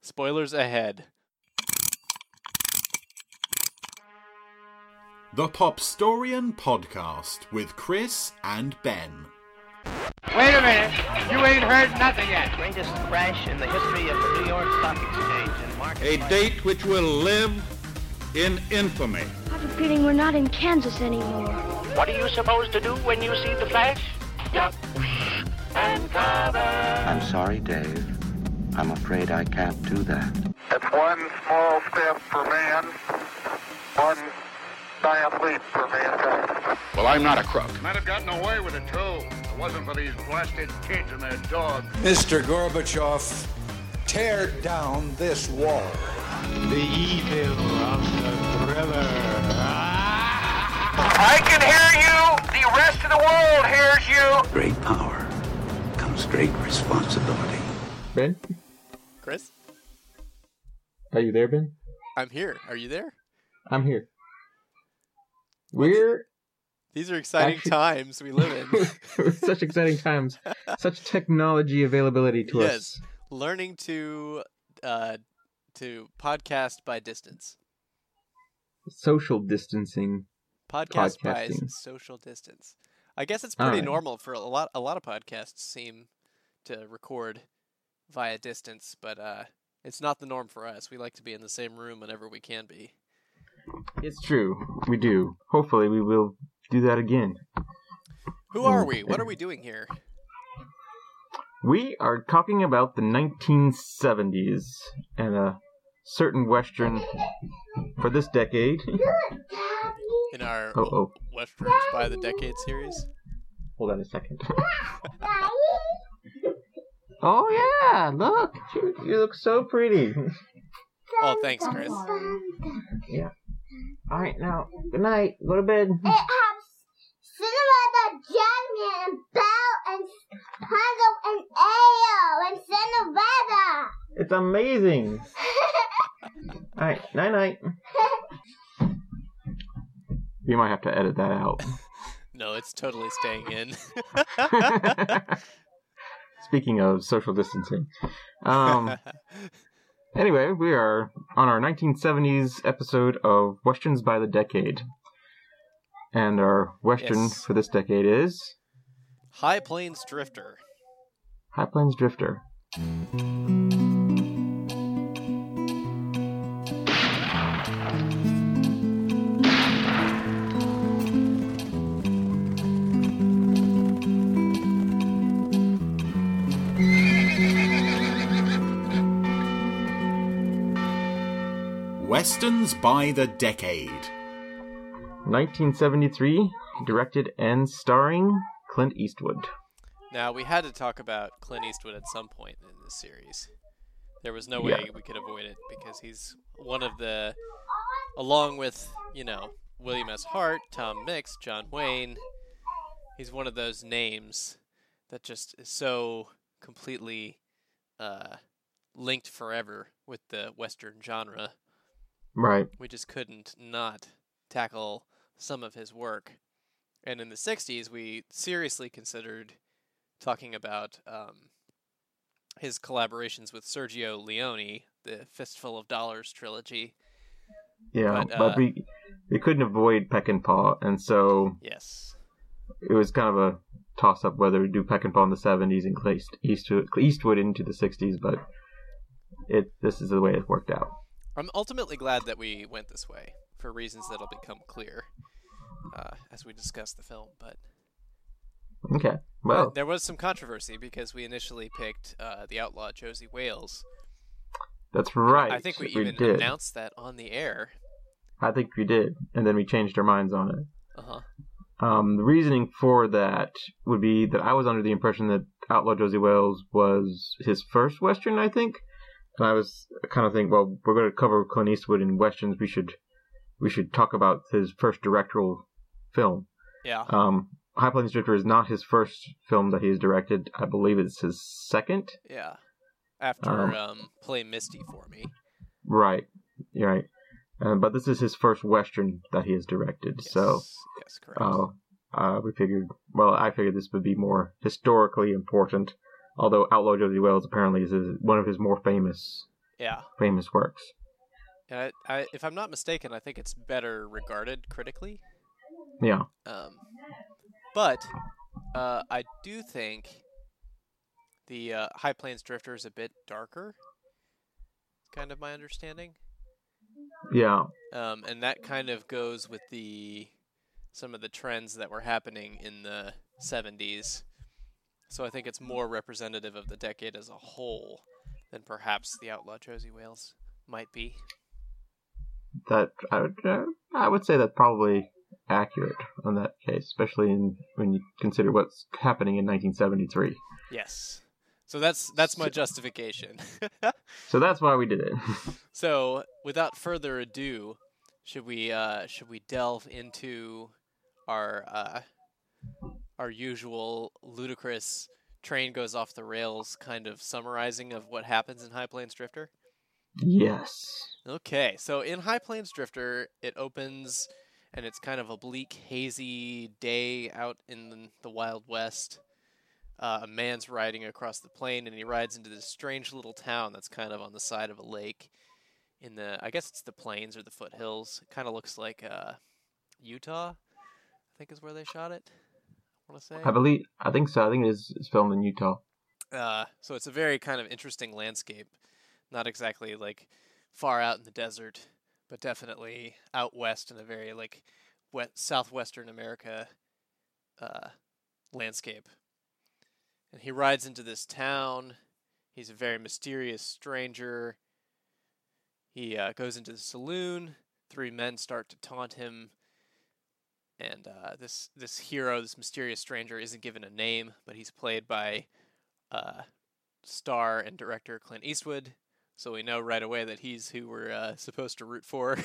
Spoilers ahead. The Popstorian Podcast with Chris and Ben. Wait a minute, you ain't heard nothing yet. Greatest crash in the history of the New York Stock Exchange and market. A date which will live in infamy. I have a feeling we're not in Kansas anymore. What are you supposed to do when you see the flash? Duck and cover. I'm sorry, Dave. I'm afraid I can't do that. It's one small step for man, one giant leap for mankind. Well, I'm not a crook. Might have gotten away with it, too. If it wasn't for these blasted kids and their dog. Mr. Gorbachev, tear down this wall. The evil of the thriller. I can hear you. The rest of the world hears you. Great power comes great responsibility. Ben? Chris? Are you there, Ben? I'm here. Are you there? I'm here. These are exciting times we live in. Such exciting times. Such technology availability to us. Yes. Learning to podcast by distance. Social distancing. Podcast by social distance. I guess it's pretty normal for a lot of podcasts seem to record via distance, but it's not the norm for us. We like to be in the same room whenever we can be. It's true. We do. Hopefully we will do that again. Who are we? What are we doing here? We are talking about the 1970s and a certain Western for this decade. In our Westerns by the Decade series? Hold on a second. Oh yeah, look! You look so pretty. Oh, thanks, Chris. Yeah. Alright, now, good night. Go to bed. It has Cinderella, Jasmine, and Belle, and Hansel, and Ariel, and Cinderella. It's amazing. Alright, night-night. You might have to edit that out. No, it's totally staying in. Speaking of social distancing. Anyway, we are on our 1970s episode of Westerns by the Decade. And our Western for this decade is... High Plains Drifter. High Plains Drifter. Westerns by the Decade. 1973, directed and starring Clint Eastwood. Now, we had to talk about Clint Eastwood at some point in this series. There was no way we could avoid it, because he's one of the, along with, William S. Hart, Tom Mix, John Wayne, he's one of those names that just is so completely linked forever with the Western genre. Right. We just couldn't not tackle some of his work. And in the 60s, we seriously considered talking about his collaborations with Sergio Leone, the Fistful of Dollars trilogy. Yeah, but we couldn't avoid Peckinpah, and so yes, it was kind of a toss-up whether to do Peckinpah in the 70s and Eastwood into the 60s, but this is the way it worked out. I'm ultimately glad that we went this way, for reasons that'll become clear as we discuss the film. But okay, well, there was some controversy because we initially picked The Outlaw Josie Wales. That's right. I think we even announced that on the air. I think we did, and then we changed our minds on it. Uh-huh. The reasoning for that would be that I was under the impression that Outlaw Josie Wales was his first Western, I think. And I was kind of thinking, well, we're going to cover Clint Eastwood in Westerns. We should talk about his first directorial film. Yeah. High Plains Drifter is not his first film that he's directed. I believe it's his second. Yeah. After Play Misty for Me. Right. You're right. But this is his first Western that he has directed. Yes. So. Yes, correct. I figured this would be more historically important. Although Outlaw Josie Wales apparently is one of his more famous Yeah. famous works. And I, if I'm not mistaken, I think it's better regarded critically. Yeah. But I do think the High Plains Drifter is a bit darker. Kind of my understanding. Yeah. And that kind of goes with some of the trends that were happening in the 70s. So I think it's more representative of the decade as a whole than perhaps the Outlaw Josie Wales might be. That I would say that's probably accurate on that case, especially when you consider what's happening in 1973. Yes. So that's my justification. So that's why we did it. So without further ado, should we delve into our usual ludicrous train goes off the rails kind of summarizing of what happens in High Plains Drifter? Yes. Okay, so in High Plains Drifter, it opens, and it's kind of a bleak, hazy day out in the Wild West. A man's riding across the plain, and he rides into this strange little town that's kind of on the side of a lake in I guess it's the plains or the foothills. It kind of looks like Utah, I think is where they shot it, I want to say. I think so. I think it's filmed in Utah. So it's a very kind of interesting landscape. Not exactly like far out in the desert, but definitely out west in a very like southwestern America landscape. And he rides into this town. He's a very mysterious stranger. He goes into the saloon. 3 men start to taunt him. And this hero, this mysterious stranger, isn't given a name, but he's played by star and director Clint Eastwood. So we know right away that he's who we're supposed to root for.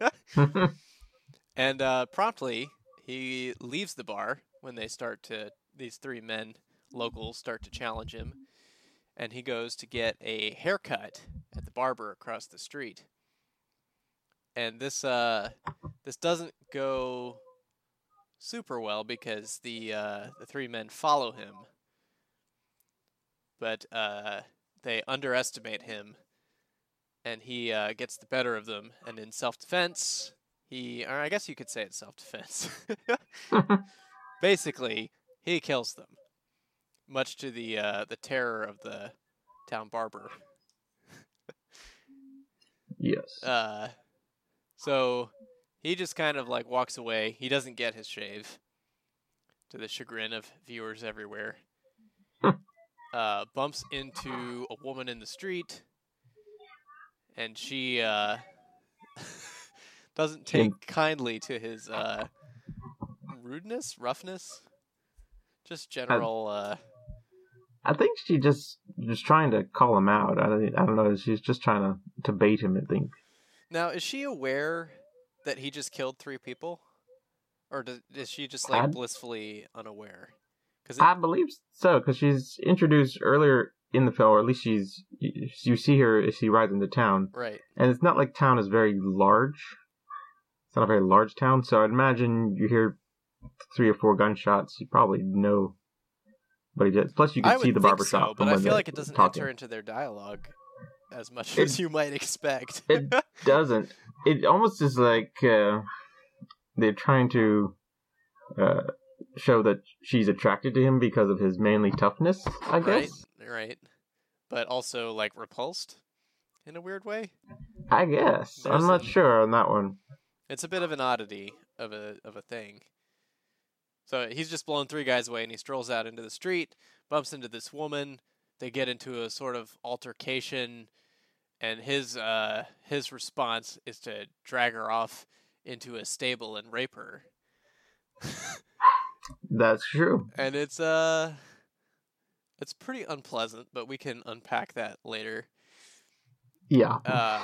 And promptly, he leaves the bar when these 3 men, locals, start to challenge him. And he goes to get a haircut at the barber across the street. And this doesn't go super well because the 3 men follow him. But they underestimate him. And he gets the better of them, and in self-defense, or I guess you could say it's self-defense. Basically, he kills them, much to the terror of the town barber. Yes. So he just kind of like walks away. He doesn't get his shave, to the chagrin of viewers everywhere. Bumps into a woman in the street. And she doesn't take kindly to his rudeness, roughness, just general. I think she just trying to call him out. I don't know. She's just trying to bait him, I think. Now, is she aware that he just killed 3 people, or is she just like blissfully unaware? I believe so, because she's introduced earlier in the film, or at least you see her as she rides into town. Right. And it's not like town is very large. It's not a very large town, so I'd imagine you hear 3 or 4 gunshots, you probably know what he did. Plus you can see the barbershop. So, but I feel like it doesn't enter into their dialogue as much as you might expect. It doesn't. It almost is like they're trying to show that she's attracted to him because of his manly toughness, I guess. Right. But also, like, repulsed in a weird way? I guess. I'm not sure on that one. It's a bit of an oddity of a thing. So he's just blown 3 guys away, and he strolls out into the street, bumps into this woman. They get into a sort of altercation, and his response is to drag her off into a stable and rape her. That's true. And it's pretty unpleasant, but we can unpack that later. Yeah.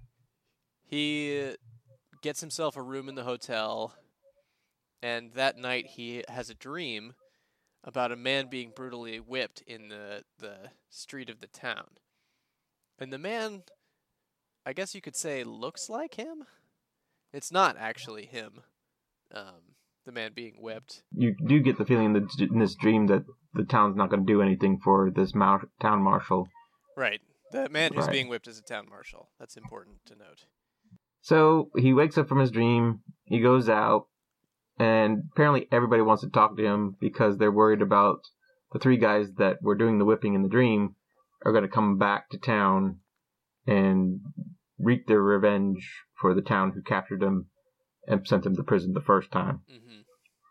He gets himself a room in the hotel, and that night he has a dream about a man being brutally whipped in the street of the town. And the man, I guess you could say, looks like him? It's not actually him, the man being whipped. You do get the feeling in this dream that the town's not going to do anything for this town marshal. Right. The man who's Right. being whipped is a town marshal. That's important to note. So he wakes up from his dream, he goes out, and apparently everybody wants to talk to him because they're worried about the 3 guys that were doing the whipping in the dream are going to come back to town and wreak their revenge for the town who captured them and sent them to prison the first time. Mm-hmm.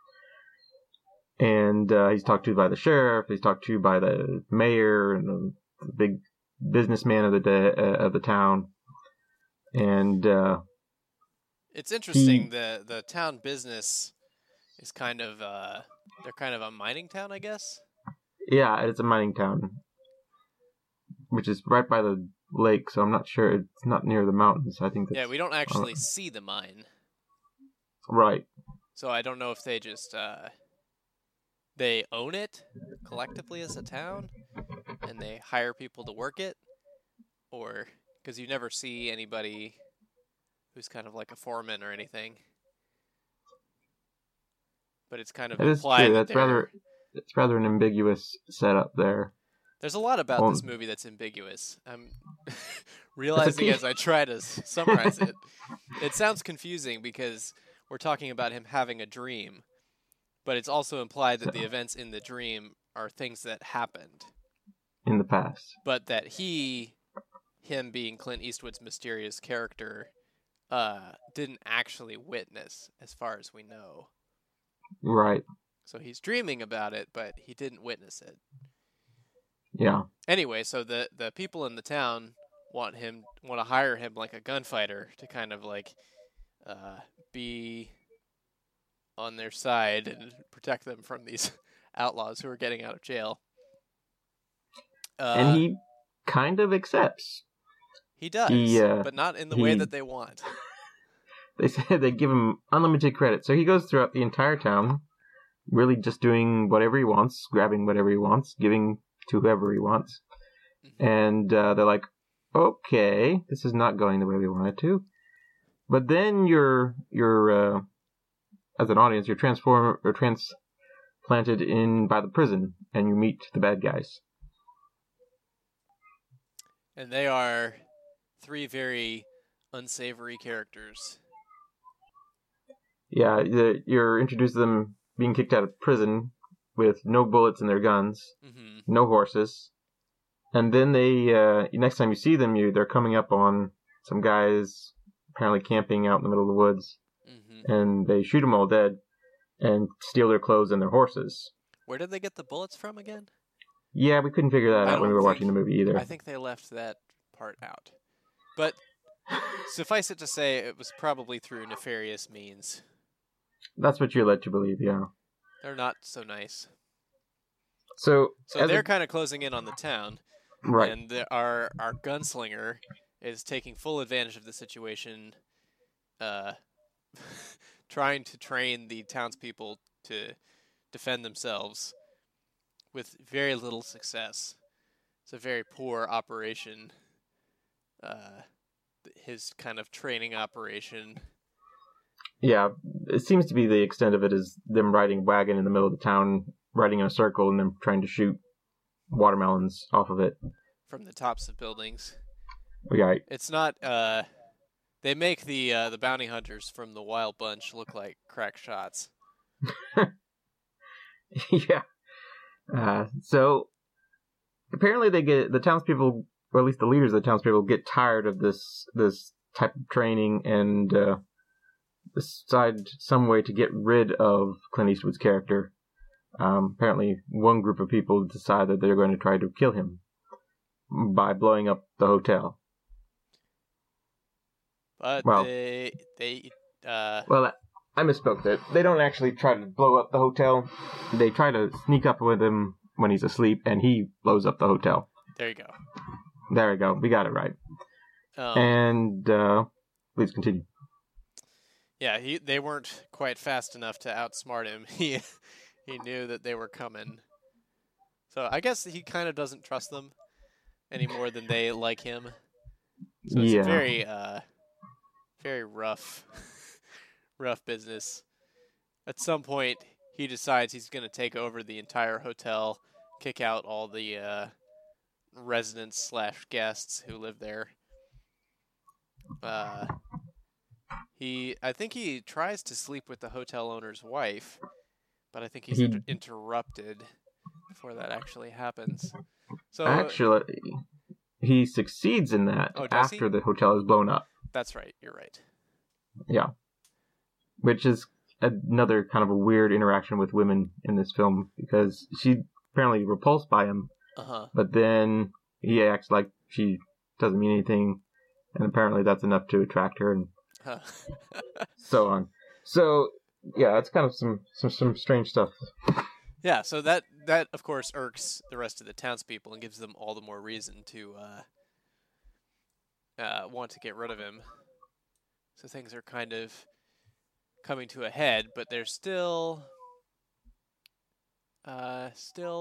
And he's talked to by the sheriff, he's talked to by the mayor and the big businessman of the town. And it's interesting. The town business is kind of they're kind of a mining town, I guess. Yeah, it's a mining town, which is right by the lake. So I'm not sure it's not near the mountains. I think. Yeah, we don't actually see the mine. Right. So I don't know if they just they own it collectively as a town, and they hire people to work it, or because you never see anybody who's kind of like a foreman or anything. But it's kind of implied that it's rather an ambiguous setup there. There's a lot about this movie that's ambiguous. I'm realizing as I try to summarize it. It sounds confusing because we're talking about him having a dream, but it's also implied that the events in the dream are things that happened in the past. But that him being Clint Eastwood's mysterious character, didn't actually witness, as far as we know. Right. So he's dreaming about it, but he didn't witness it. Yeah. Anyway, so the people in the town want to hire him like a gunfighter to kind of like be on their side and protect them from these outlaws who are getting out of jail. And he kind of accepts. He does, but not in the way that they want. They said they give him unlimited credit. So he goes throughout the entire town, really just doing whatever he wants, grabbing whatever he wants, giving to whoever he wants. Mm-hmm. And they're like, okay, this is not going the way we want it to. But then you're as an audience, you're transplanted in by the prison, and you meet the bad guys. And they are 3 very unsavory characters. Yeah, you're introduced to them being kicked out of prison with no bullets in their guns, no horses. And then they, next time you see them, they're coming up on some guys apparently camping out in the middle of the woods. Mm-hmm. And they shoot them all dead and steal their clothes and their horses. Where did they get the bullets from again? Yeah, we couldn't figure that out when we were watching the movie either. I think they left that part out. But suffice it to say, it was probably through nefarious means. That's what you're led to believe, yeah. They're not so nice. So they're kind of closing in on the town. Right. And our gunslinger is taking full advantage of the situation, trying to train the townspeople to defend themselves with very little success. It's a very poor operation, his kind of training operation. Yeah, it seems to be the extent of it is them riding a wagon in the middle of the town, riding in a circle, and then trying to shoot watermelons off of it. From the tops of buildings. Right. It's not, they make the bounty hunters from the Wild Bunch look like crack shots. Yeah. So, apparently the townspeople, or at least the leaders of the townspeople, get tired of this type of training and decide some way to get rid of Clint Eastwood's character. Apparently, one group of people decide that they're going to try to kill him by blowing up the hotel. But well, well, I misspoke there. They don't actually try to blow up the hotel. They try to sneak up with him when he's asleep, and he blows up the hotel. There you go. There we go. We got it right. And please continue. Yeah, they weren't quite fast enough to outsmart him. He knew that they were coming. So I guess he kind of doesn't trust them any more than they like him. So it's a very, very rough business. At some point, he decides he's going to take over the entire hotel, kick out all the residents / guests who live there. I think he tries to sleep with the hotel owner's wife, but I think he's interrupted before that actually happens. So actually, he succeeds in that after the hotel is blown up. That's right. You're right. Yeah. Which is another kind of a weird interaction with women in this film, because she's apparently repulsed by him, but then he acts like she doesn't mean anything, and apparently that's enough to attract her, and so on. So, yeah, it's kind of some strange stuff. Yeah, so that of course irks the rest of the townspeople and gives them all the more reason to want to get rid of him. So things are kind of coming to a head, but there's still the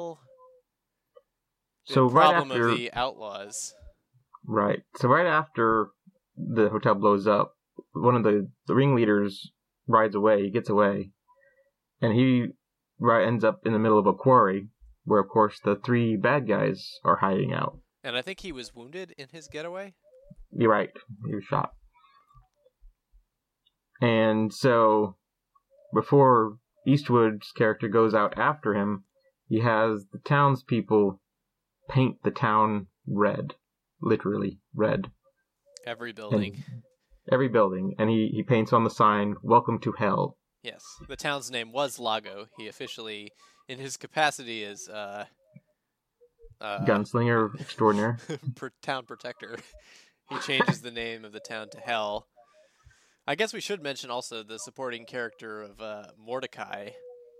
problem of the outlaws. Right. So right after the hotel blows up, one of the ringleaders rides away. He gets away, and he ends up in the middle of a quarry, where of course the 3 bad guys are hiding out. And I think he was wounded in his getaway. You're right. He was shot. And so, before Eastwood's character goes out after him, he has the townspeople paint the town red. Literally red. Every building. And he paints on the sign, "Welcome to Hell." Yes. The town's name was Lago. He officially, in his capacity as gunslinger extraordinaire, town protector, he changes the name of the town to Hell. I guess we should mention also the supporting character of Mordecai.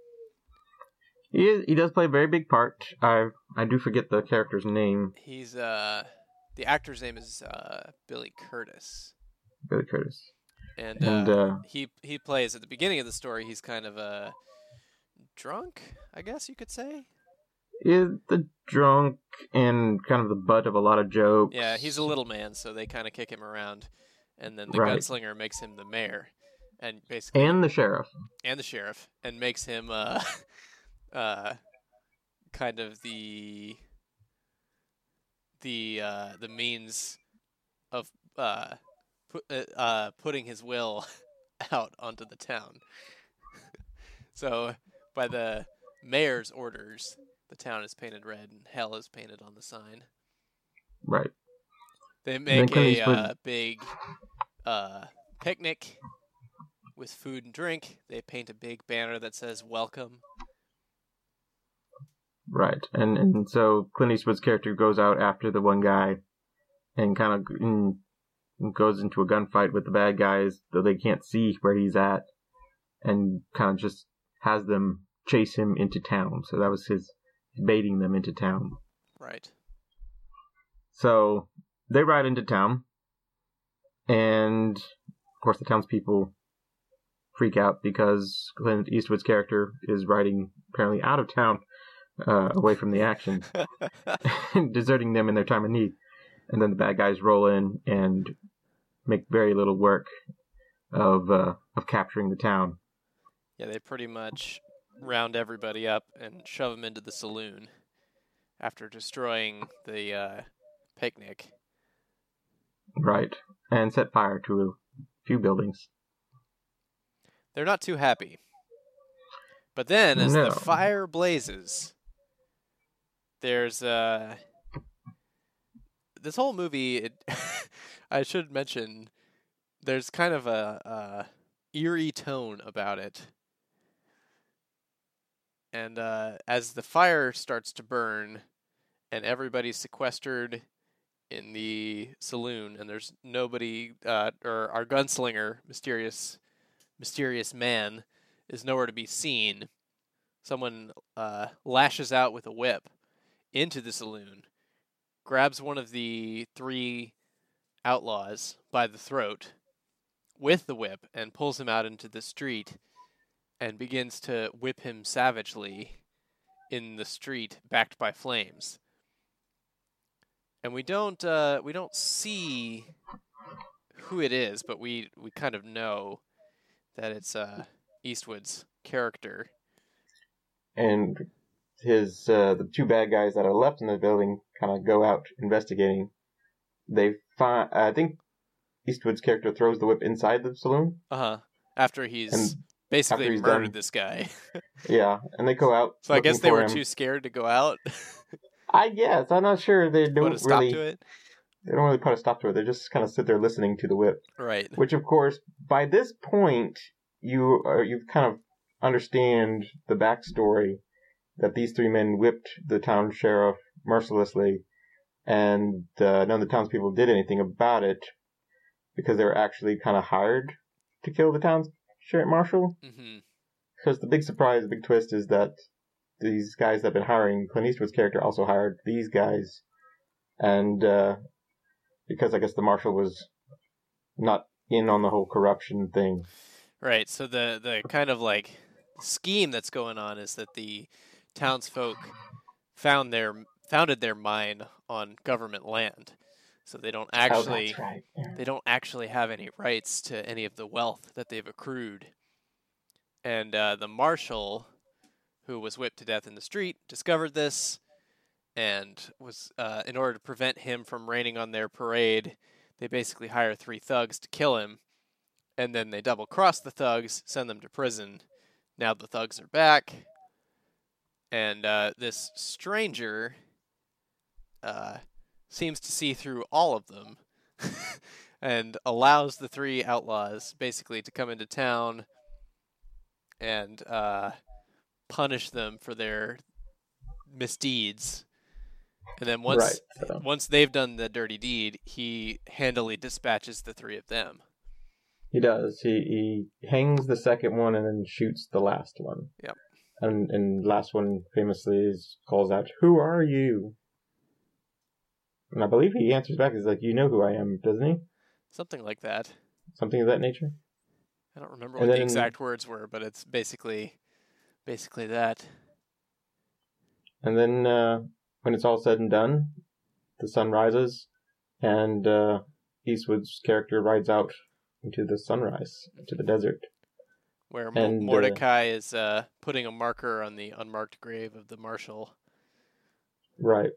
He does play a very big part. I do forget the character's name. He's the actor's name is Billy Curtis. Billy Curtis. And he plays at the beginning of the story. He's kind of a drunk, I guess you could say. Is the drunk and kind of the butt of a lot of jokes. Yeah, he's a little man, so they kind of kick him around. And then the gunslinger makes him the mayor, and basically the sheriff, and makes him kind of the means of putting his will out onto the town. So by the mayor's orders, the town is painted red and Hell is painted on the sign. Right. They make a big picnic with food and drink. They paint a big banner that says "Welcome." Right, and so Clint Eastwood's character goes out after the one guy, and kind of goes into a gunfight with the bad guys, though they can't see where he's at, and kind of just has them chase him into town. So that was his baiting them into town. Right. So they ride into town, and of course the townspeople freak out because Clint Eastwood's character is riding apparently out of town, away from the action, deserting them in their time of need. And then the bad guys roll in and make very little work of capturing the town. Yeah, they pretty much round everybody up and shove them into the saloon after destroying the picnic. Right, and set fire to a few buildings. They're not too happy. But then, as the fire blazes, there's this whole movie, I should mention, there's kind of a eerie tone about it. And as the fire starts to burn and everybody's sequestered in the saloon and there's nobody, or our gunslinger, mysterious man, is nowhere to be seen, someone lashes out with a whip into the saloon, grabs one of the 3 outlaws by the throat with the whip and pulls him out into the street and begins to whip him savagely in the street, backed by flames. And we don't see who it is, but we kind of know that it's Eastwood's character. And his the 2 bad guys that are left in the building kind of go out investigating, they find, I think Eastwood's character throws the whip inside the saloon. After he's basically murdered this guy. Yeah, and they go out. So I guess they were too scared to go out. I guess. I'm not sure. They don't put a stop really. To it? They don't really put a stop to it. They just kind of sit there listening to the whip. Right. Which, of course, by this point, you kind of understand the backstory that these three men whipped the town sheriff mercilessly, and none of the townspeople did anything about it because they were actually kind of hired to kill the town's sheriff marshal. Mm-hmm. Because the big surprise, the big twist is that these guys that have been hiring Clint Eastwood's character also hired these guys, and because I guess the marshal was not in on the whole corruption thing. Right. So the kind of like scheme that's going on is that the townsfolk founded their mine on government land, so they don't actually they don't actually have any rights to any of the wealth that they've accrued. And the marshal, who was whipped to death in the street, discovered this, and was in order to prevent him from raining on their parade, they basically hire 3 thugs to kill him, and then they double-cross the thugs, send them to prison. Now the thugs are back, and this stranger seems to see through all of them and allows the 3 outlaws basically to come into town and punish them for their misdeeds. And then once they've done the dirty deed, he handily dispatches the 3 of them. He does. He hangs the second one and then shoots the last one. Yep. And last one famously calls out, "Who are you?" And I believe he answers back, he's like, "You know who I am," doesn't he? Something like that. Something of that nature. I don't remember what the exact words were, but it's basically that. And then when it's all said and done, the sun rises, and Eastwood's character rides out into the sunrise, into the desert. Where Mordecai is putting a marker on the unmarked grave of the marshal. Right.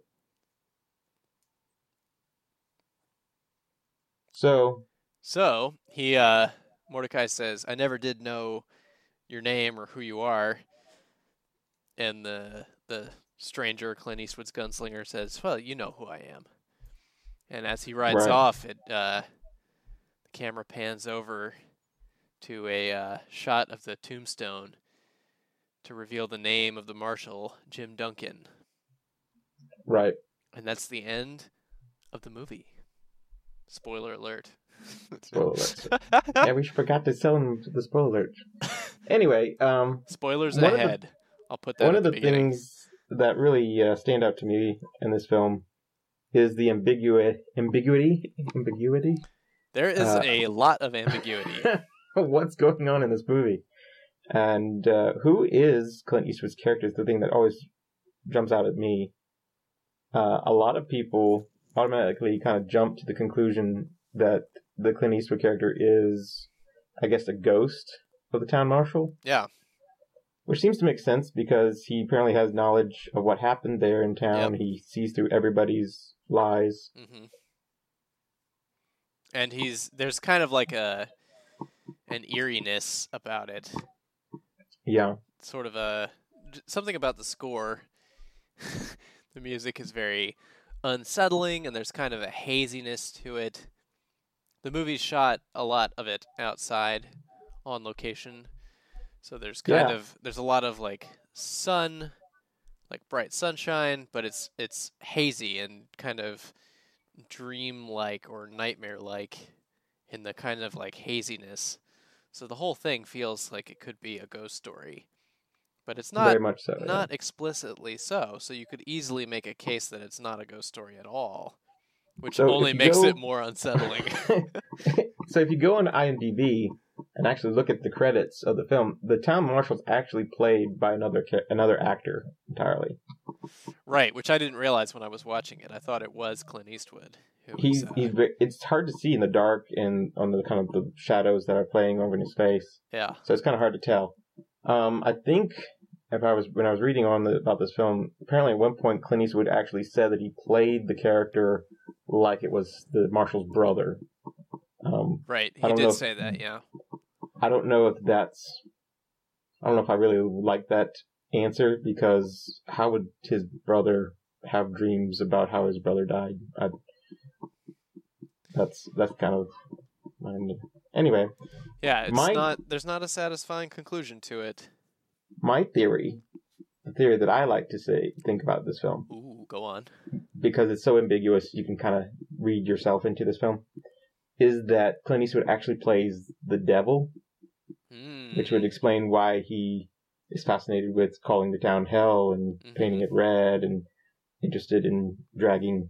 So he Mordecai says, "I never did know your name or who you are." And the stranger, Clint Eastwood's gunslinger, says, "Well, you know who I am." And as he rides off, the camera pans over to a shot of the tombstone to reveal the name of the marshal, Jim Duncan. Right. And that's the end of the movie. Spoiler alert. Spoiler alert. Yeah, we forgot to tell him the spoiler alert. Anyway, spoilers ahead. I'll put that. One of the things that really stand out to me in this film is the ambiguity. There is a lot of ambiguity. What's going on in this movie? And who is Clint Eastwood's character is the thing that always jumps out at me. A lot of people automatically kind of jump to the conclusion that the Clint Eastwood character is, I guess, a ghost of the town marshal. Yeah. Which seems to make sense because he apparently has knowledge of what happened there in town. Yep. He sees through everybody's lies. Mm-hmm. And there's kind of like an eeriness about it. Yeah. Sort of something about the score. The music is very unsettling, and there's kind of a haziness to it. The movie shot a lot of it outside on location. So there's there's a lot of like sun, like bright sunshine, but it's hazy and kind of dream-like or nightmare-like in the kind of like haziness. So the whole thing feels like it could be a ghost story. But it's not, very much so, not explicitly so. So you could easily make a case that it's not a ghost story at all, which only makes it more unsettling. So if you go on IMDb and actually look at the credits of the film, the town marshal's actually played by another actor entirely. Right, which I didn't realize when I was watching it. I thought it was Clint Eastwood. It's hard to see in the dark and on the kind of the shadows that are playing over in his face. Yeah. So it's kind of hard to tell. I think when I was reading about this film, apparently at one point Clint Eastwood actually said that he played the character like it was the Marshal's brother. Right, he did say that, yeah. I don't know if I really like that answer, because how would his brother have dreams about how his brother died? That's kind of anyway. Yeah, there's not a satisfying conclusion to it. My theory, the theory that I like to think about this film. Ooh, go on. Because it's so ambiguous, you can kind of read yourself into this film. Is that Clint Eastwood actually plays the devil, which would explain why he is fascinated with calling the town hell and painting it red and interested in dragging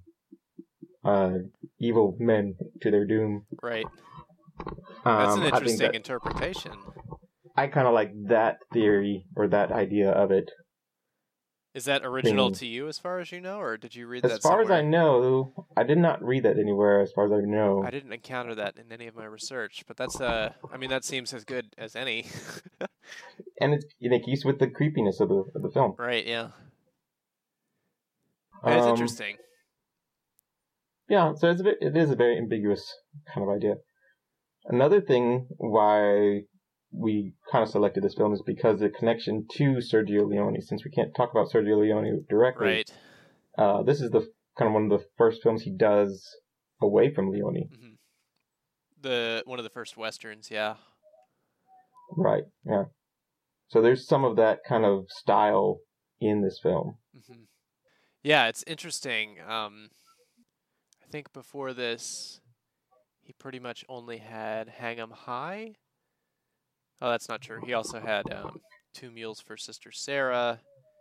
evil men to their doom. Right. That's an interesting interpretation. I kind of like that theory, or that idea of it. Is that original to you, as far as you know, or did you read that somewhere? As far as I know, I did not read that anywhere, as far as I know. I didn't encounter that in any of my research, but that's, that seems as good as any. And it's used with the creepiness of the film. Right, yeah. It's interesting. Yeah, so it is a very ambiguous kind of idea. Another thing why we kind of selected this film is because the connection to Sergio Leone. Since we can't talk about Sergio Leone directly, right? This is the kind of one of the first films he does away from Leone. One of the first westerns, yeah. Right. Yeah. So there's some of that kind of style in this film. Yeah, it's interesting. I think before this, he pretty much only had Hang 'em High. Oh, that's not true. He also had Two Mules for Sister Sarah.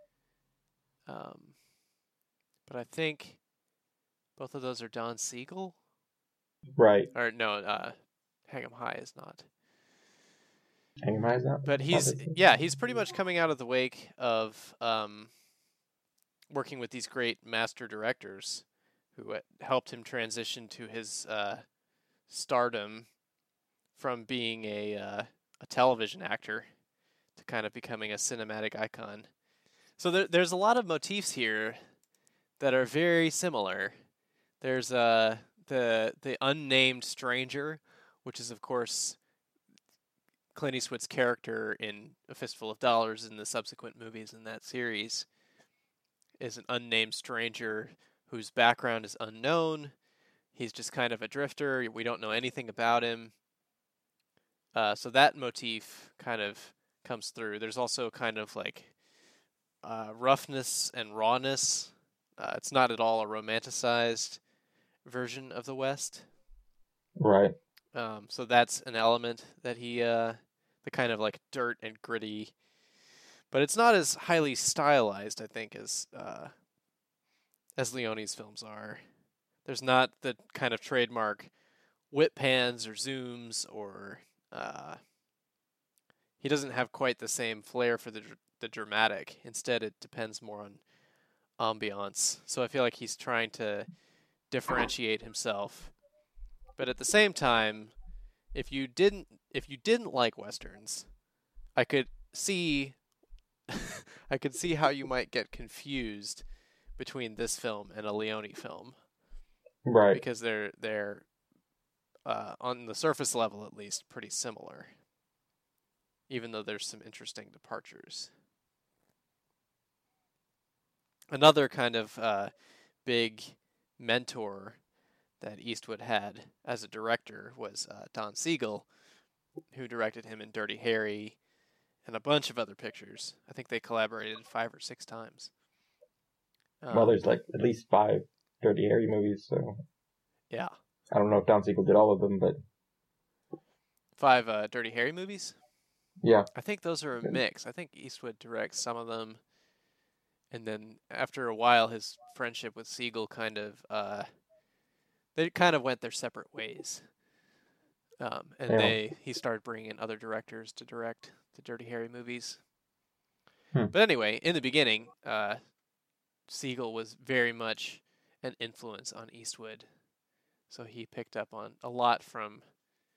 But I think both of those are Don Siegel. Right. Or no, Hang 'em High is not. Hang 'em High is not? But he's pretty much coming out of the wake of working with these great master directors who helped him transition to his stardom from being a television actor to kind of becoming a cinematic icon. So there's a lot of motifs here that are very similar. There's the unnamed stranger, which is of course Clint Eastwood's character in A Fistful of Dollars and the subsequent movies in that series, is an unnamed stranger whose background is unknown. He's just kind of a drifter. We don't know anything about him. So that motif kind of comes through. There's also kind of like roughness and rawness. It's not at all a romanticized version of the West. Right. So that's an element that he, the kind of like dirt and gritty, but it's not as highly stylized, I think, as Leone's films are. There's not the kind of trademark whip pans or zooms, or he doesn't have quite the same flair for the dramatic. Instead, it depends more on ambiance. So I feel like he's trying to differentiate himself. But at the same time, if you didn't like westerns, I could see how you might get confused between this film and a Leone film. Right. Because they're on the surface level at least pretty similar, even though there's some interesting departures. Another kind of big mentor that Eastwood had as a director was Don Siegel, who directed him in Dirty Harry and a bunch of other pictures. I think they collaborated 5 or 6 times. Well, there's like at least 5 Dirty Harry movies, so... Yeah. I don't know if Don Siegel did all of them, but... 5 Dirty Harry movies? Yeah. I think those are a mix. I think Eastwood directs some of them, and then after a while his friendship with Siegel kind of... they kind of went their separate ways. He started bringing in other directors to direct the Dirty Harry movies. But anyway, in the beginning, Siegel was very much an influence on Eastwood. So he picked up on a lot from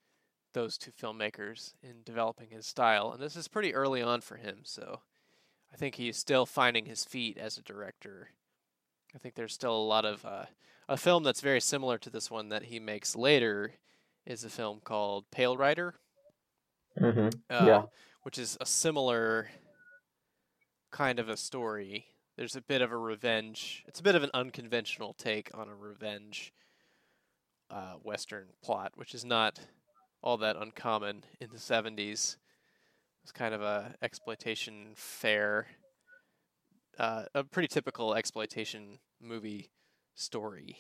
those two filmmakers in developing his style. And this is pretty early on for him, so I think he's still finding his feet as a director. I think there's still a lot of a film that's very similar to this one that he makes later is a film called Pale Rider. Yeah. Which is a similar kind of a story. There's a bit of a revenge. It's a bit of an unconventional take on a revenge Western plot, which is not all that uncommon in the 70s. It's kind of a exploitation fare, a pretty typical exploitation movie story.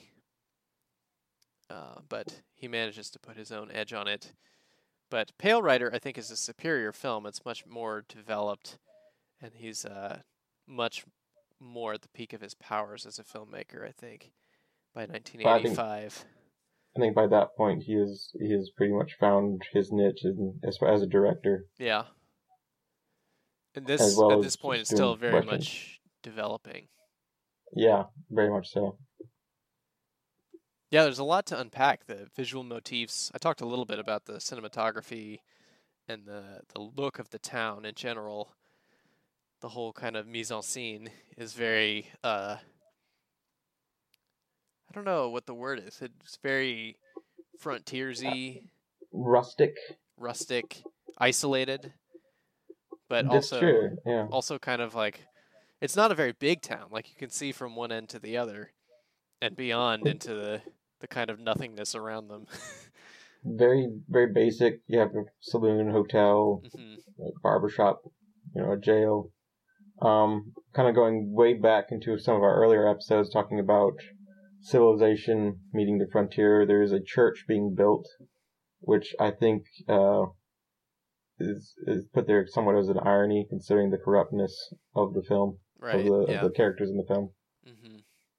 But he manages to put his own edge on it. But Pale Rider, I think, is a superior film. It's much more developed, and he's much more at the peak of his powers as a filmmaker, I think, by 1985. I think by that point he has pretty much found his niche as a director. Yeah. And this at this point is still very much developing. Yeah, very much so. Yeah, there's a lot to unpack. The visual motifs. I talked a little bit about the cinematography and the look of the town in general. The whole kind of mise en scene is very, I don't know what the word is. It's very frontiersy. Rustic, isolated. But that's also, true. Yeah. Also kind of like, it's not a very big town. Like you can see from one end to the other and beyond into the kind of nothingness around them. Very, very basic. You have a saloon, hotel, a barbershop, a jail. Kind of going way back into some of our earlier episodes talking about civilization meeting the frontier. There is a church being built, which I think is put there somewhat as an irony considering the corruptness of the film, of the characters in the film. Mm-hmm.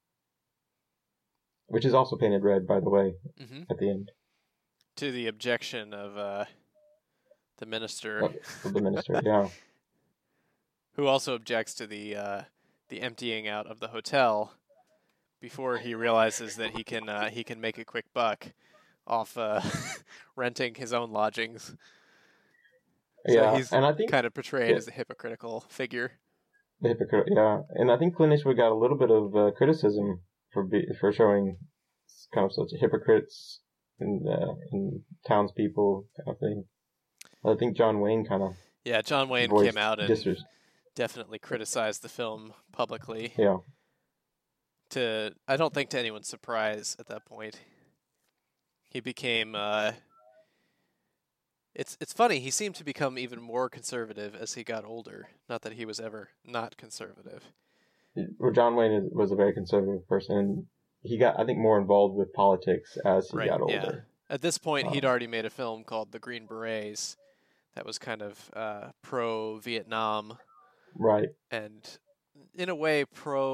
Which is also painted red, by the way, at the end. To the objection of the minister. Of the minister, yeah. Who also objects to the emptying out of the hotel before he realizes that he can make a quick buck off renting his own lodgings. So he's and I think kind of portrayed as a hypocritical figure. The hypocrite, yeah. And I think Clint Eastwood got a little bit of criticism for showing kind of such hypocrites and townspeople kind of thing. I think John Wayne kind of John Wayne came out and definitely criticized the film publicly. Yeah. I don't think to anyone's surprise at that point. He became it's funny, he seemed to become even more conservative as he got older. Not that he was ever not conservative. Well, John Wayne was a very conservative person, and he got, I think, more involved with politics as he got older. Yeah. At this point, he'd already made a film called The Green Berets that was kind of pro-Vietnam. Right. And in a way,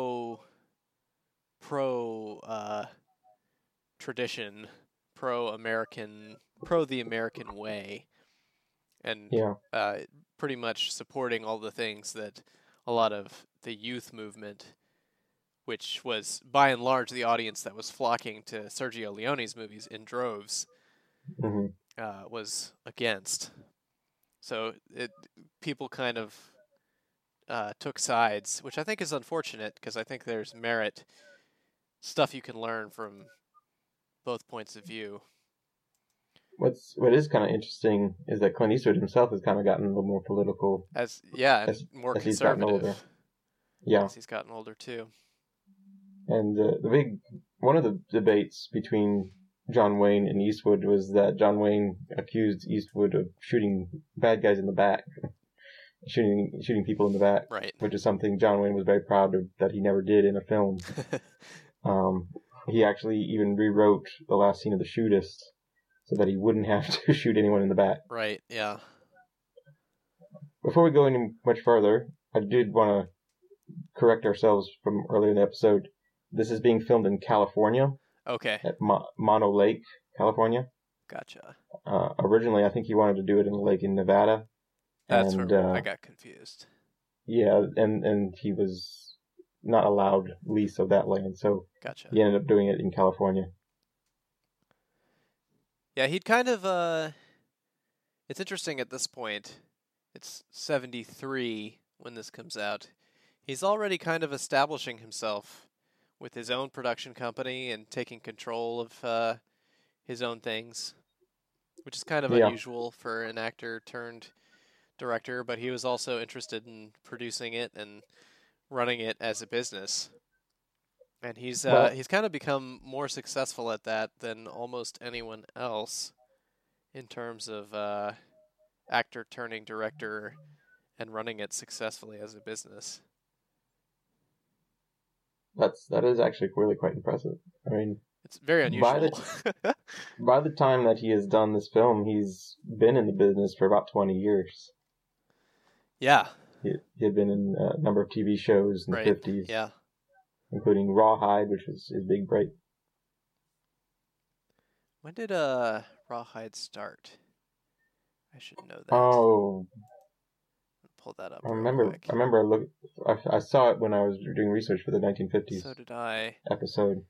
tradition, pro-American, pro-the American way. And pretty much supporting all the things that a lot of the youth movement, which was by and large the audience that was flocking to Sergio Leone's movies in droves, was against. So people kind of took sides, which I think is unfortunate because I think there's stuff you can learn from both points of view. What is kind of interesting is that Clint Eastwood himself has kind of gotten a little more political more conservative. He's gotten older. Yeah, as he's gotten older too. And one of the debates between John Wayne and Eastwood was that John Wayne accused Eastwood of shooting bad guys in the back, shooting people in the back, right? Which is something John Wayne was very proud of that he never did in a film. He actually even rewrote the last scene of The Shootist so that he wouldn't have to shoot anyone in the back. Right, yeah. Before we go any much further, I did want to correct ourselves from earlier in the episode. This is being filmed in California. Okay. At Mono Lake, California. Gotcha. Originally, I think he wanted to do it in a lake in Nevada. That's where I got confused. Yeah, and he was not allowed lease of that land, so gotcha. He ended up doing it in California. Yeah, he'd kind of, it's interesting at this point, it's 73 when this comes out. He's already kind of establishing himself with his own production company and taking control of his own things, which is kind of unusual for an actor turned director, but he was also interested in producing it and running it as a business. And he's kind of become more successful at that than almost anyone else in terms of actor turning director and running it successfully as a business. That is actually really quite impressive. I mean, it's very unusual. By the time that he has done this film, he's been in the business for about 20 years. Yeah. He had been in a number of TV shows in the 50s. Yeah. Including Rawhide, which was his big break. When did Rawhide start? I should know that. Oh. Pull that up. I remember I saw it when I was doing research for the 1950s. So did I. Episode.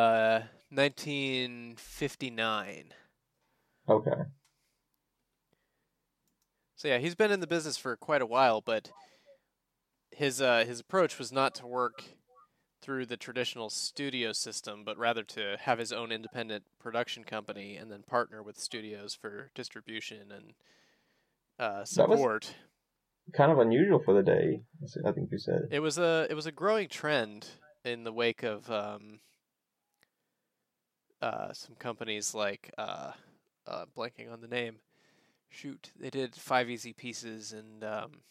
1959. Okay. So yeah, he's been in the business for quite a while, but his approach was not to work through the traditional studio system, but rather to have his own independent production company and then partner with studios for distribution and support. That was kind of unusual for the day, I think you said. It was a growing trend in the wake of some companies like blanking on the name. Shoot, they did 5 Easy Pieces, and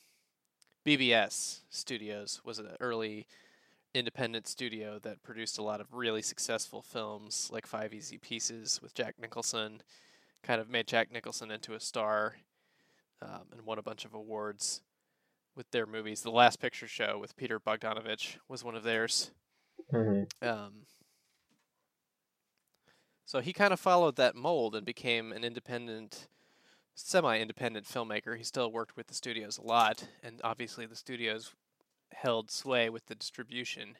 BBS Studios was an early independent studio that produced a lot of really successful films like 5 Easy Pieces with Jack Nicholson, kind of made Jack Nicholson into a star, and won a bunch of awards with their movies. The Last Picture Show with Peter Bogdanovich was one of theirs. Mm-hmm. So he kind of followed that mold and became an semi-independent filmmaker. He still worked with the studios a lot, and obviously the studios held sway with the distribution.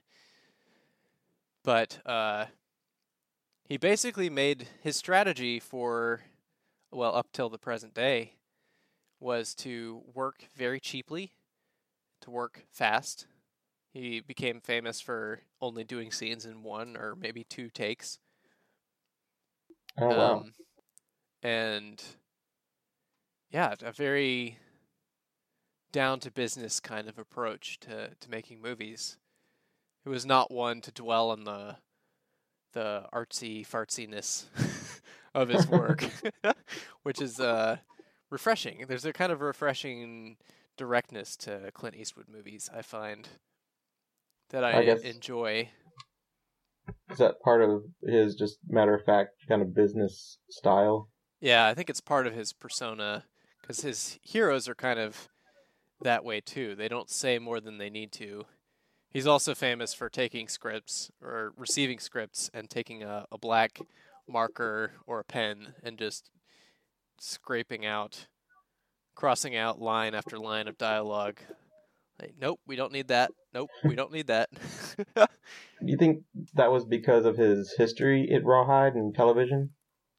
But he basically made his strategy for, well, up till the present day, was to work very cheaply, to work fast. He became famous for only doing scenes in 1 or maybe 2 takes. Oh, wow. And yeah, a very down-to-business kind of approach to making movies. It was not one to dwell on the artsy-fartsiness of his work, which is refreshing. There's a kind of refreshing directness to Clint Eastwood movies, I find, that I enjoy. Is that part of his just matter-of-fact kind of business style? Yeah, I think it's part of his persona, because his heroes are kind of that way too. They don't say more than they need to. He's also famous for taking scripts, or receiving scripts, and taking a black marker or a pen and just scraping out, crossing out line after line of dialogue. Like, nope, we don't need that. Nope, we don't need that. Do you think that was because of his history at Rawhide and television?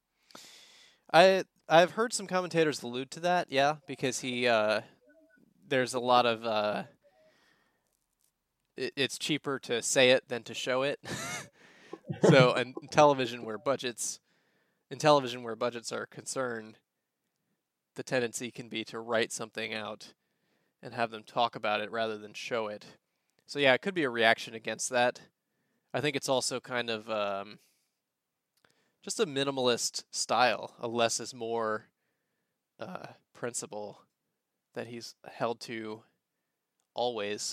I've heard some commentators allude to that, yeah, because he there's a lot of it's cheaper to say it than to show it. So, in television where budgets are concerned, the tendency can be to write something out and have them talk about it rather than show it. So yeah, it could be a reaction against that. I think it's also kind of just a minimalist style, a less is more principle that he's held to always.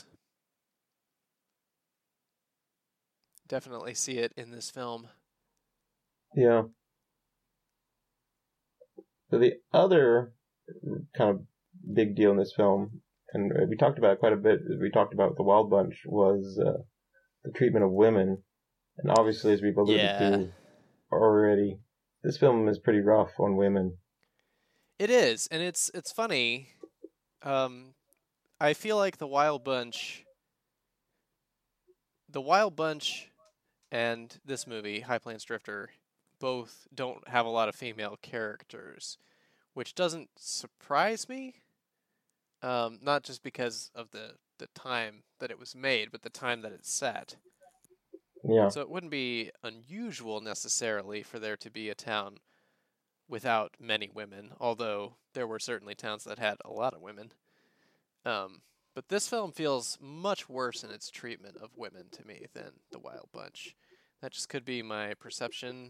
Definitely see it in this film. Yeah. So the other kind of big deal in this film, and we talked about it quite a bit, we talked about The Wild Bunch, was the treatment of women. And obviously, as we've alluded to already, this film is pretty rough on women. It is, and it's funny. I feel like The Wild Bunch and this movie, High Plains Drifter, both don't have a lot of female characters, which doesn't surprise me. Not just because of the time that it was made, but the time that it's set. Yeah. So it wouldn't be unusual necessarily for there to be a town without many women, although there were certainly towns that had a lot of women. But this film feels much worse in its treatment of women to me than The Wild Bunch. That just could be my perception.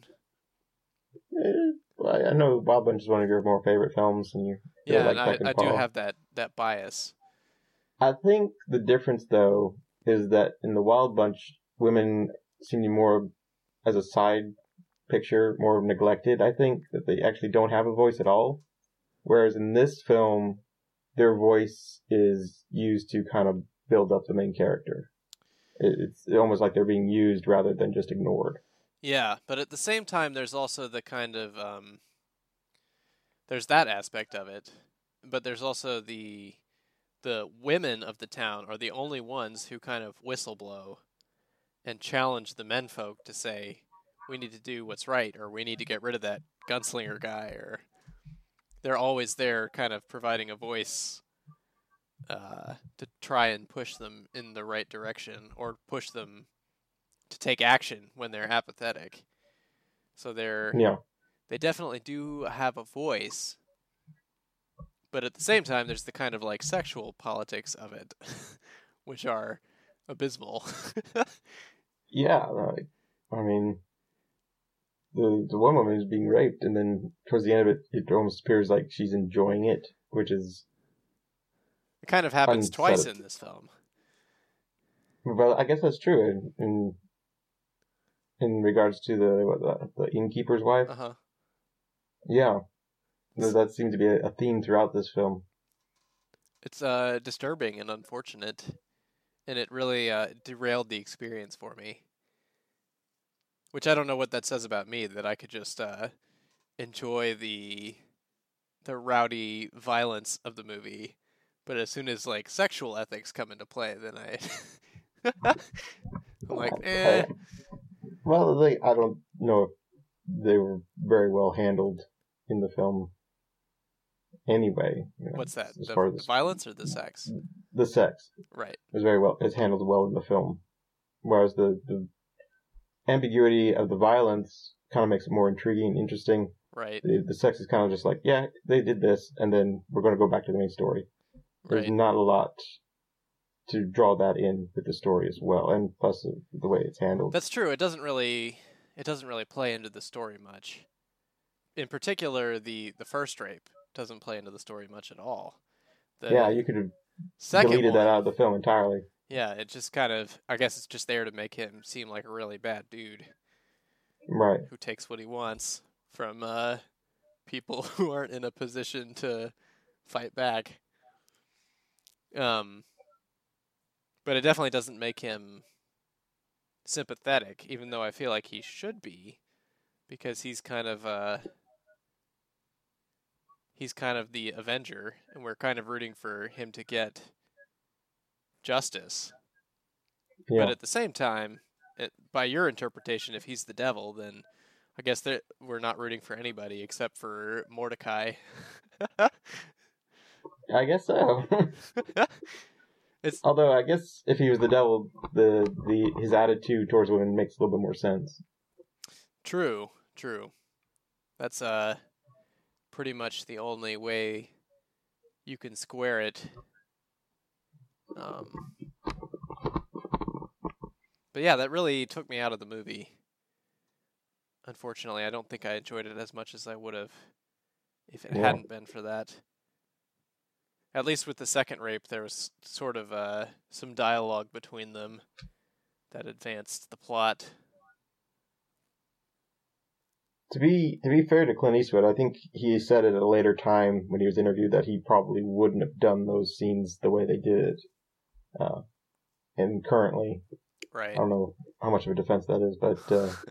Well, I know Wild Bunch is one of your more favorite films, and you and I do have that bias. I think the difference, though, is that in The Wild Bunch, women seem to be more as a side picture, more neglected. I think that they actually don't have a voice at all. Whereas in this film, their voice is used to kind of build up the main character. It's almost like they're being used rather than just ignored. Yeah, but at the same time, there's also the kind of there's that aspect of it, but there's also the women of the town are the only ones who kind of whistleblow and challenge the menfolk to say, we need to do what's right, or we need to get rid of that gunslinger guy, or they're always there kind of providing a voice to try and push them in the right direction, or push them to take action when they're apathetic. So they definitely do have a voice, but at the same time, there's the kind of like sexual politics of it, which are abysmal. Yeah, I mean, the one woman is being raped, and then towards the end of it, it almost appears like she's enjoying it, which is... It kind of happens twice in this film. Well, I guess that's true in regards to the innkeeper's wife. Uh-huh. Yeah. That seems to be a theme throughout this film. It's disturbing and unfortunate, and it really derailed the experience for me. Which I don't know what that says about me, that I could just enjoy the rowdy violence of the movie, but as soon as like sexual ethics come into play, then I'm like, eh. Well, I don't know if they were very well handled in the film. Anyway, what's that? The violence or the sex? The sex, right? It's handled well in the film, whereas the ambiguity of the violence kind of makes it more intriguing and interesting. Right. The sex is kind of just like, yeah, they did this, and then we're going to go back to the main story. There's not a lot to draw that in with the story as well, and plus the way it's handled. That's true. It doesn't really play into the story much. In particular, the first rape doesn't play into the story much at all. You could have deleted that out of the film entirely. Yeah, it just kind of, I guess it's just there to make him seem like a really bad dude. Right. Who takes what he wants from people who aren't in a position to fight back. But it definitely doesn't make him sympathetic, even though I feel like he should be, because he's kind of the Avenger, and we're kind of rooting for him to get justice. Yeah. But at the same time, by your interpretation, if he's the devil, then I guess that we're not rooting for anybody except for Mordecai. I guess so. Although I guess if he was the devil, his attitude towards women makes a little bit more sense. True. That's pretty much the only way you can square it. But yeah, that really took me out of the movie. Unfortunately, I don't think I enjoyed it as much as I would have if it hadn't been for that. At least with the second rape, there was sort of some dialogue between them that advanced the plot. To be fair to Clint Eastwood, I think he said at a later time when he was interviewed that he probably wouldn't have done those scenes the way they did it. And currently, right. I don't know how much of a defense that is, but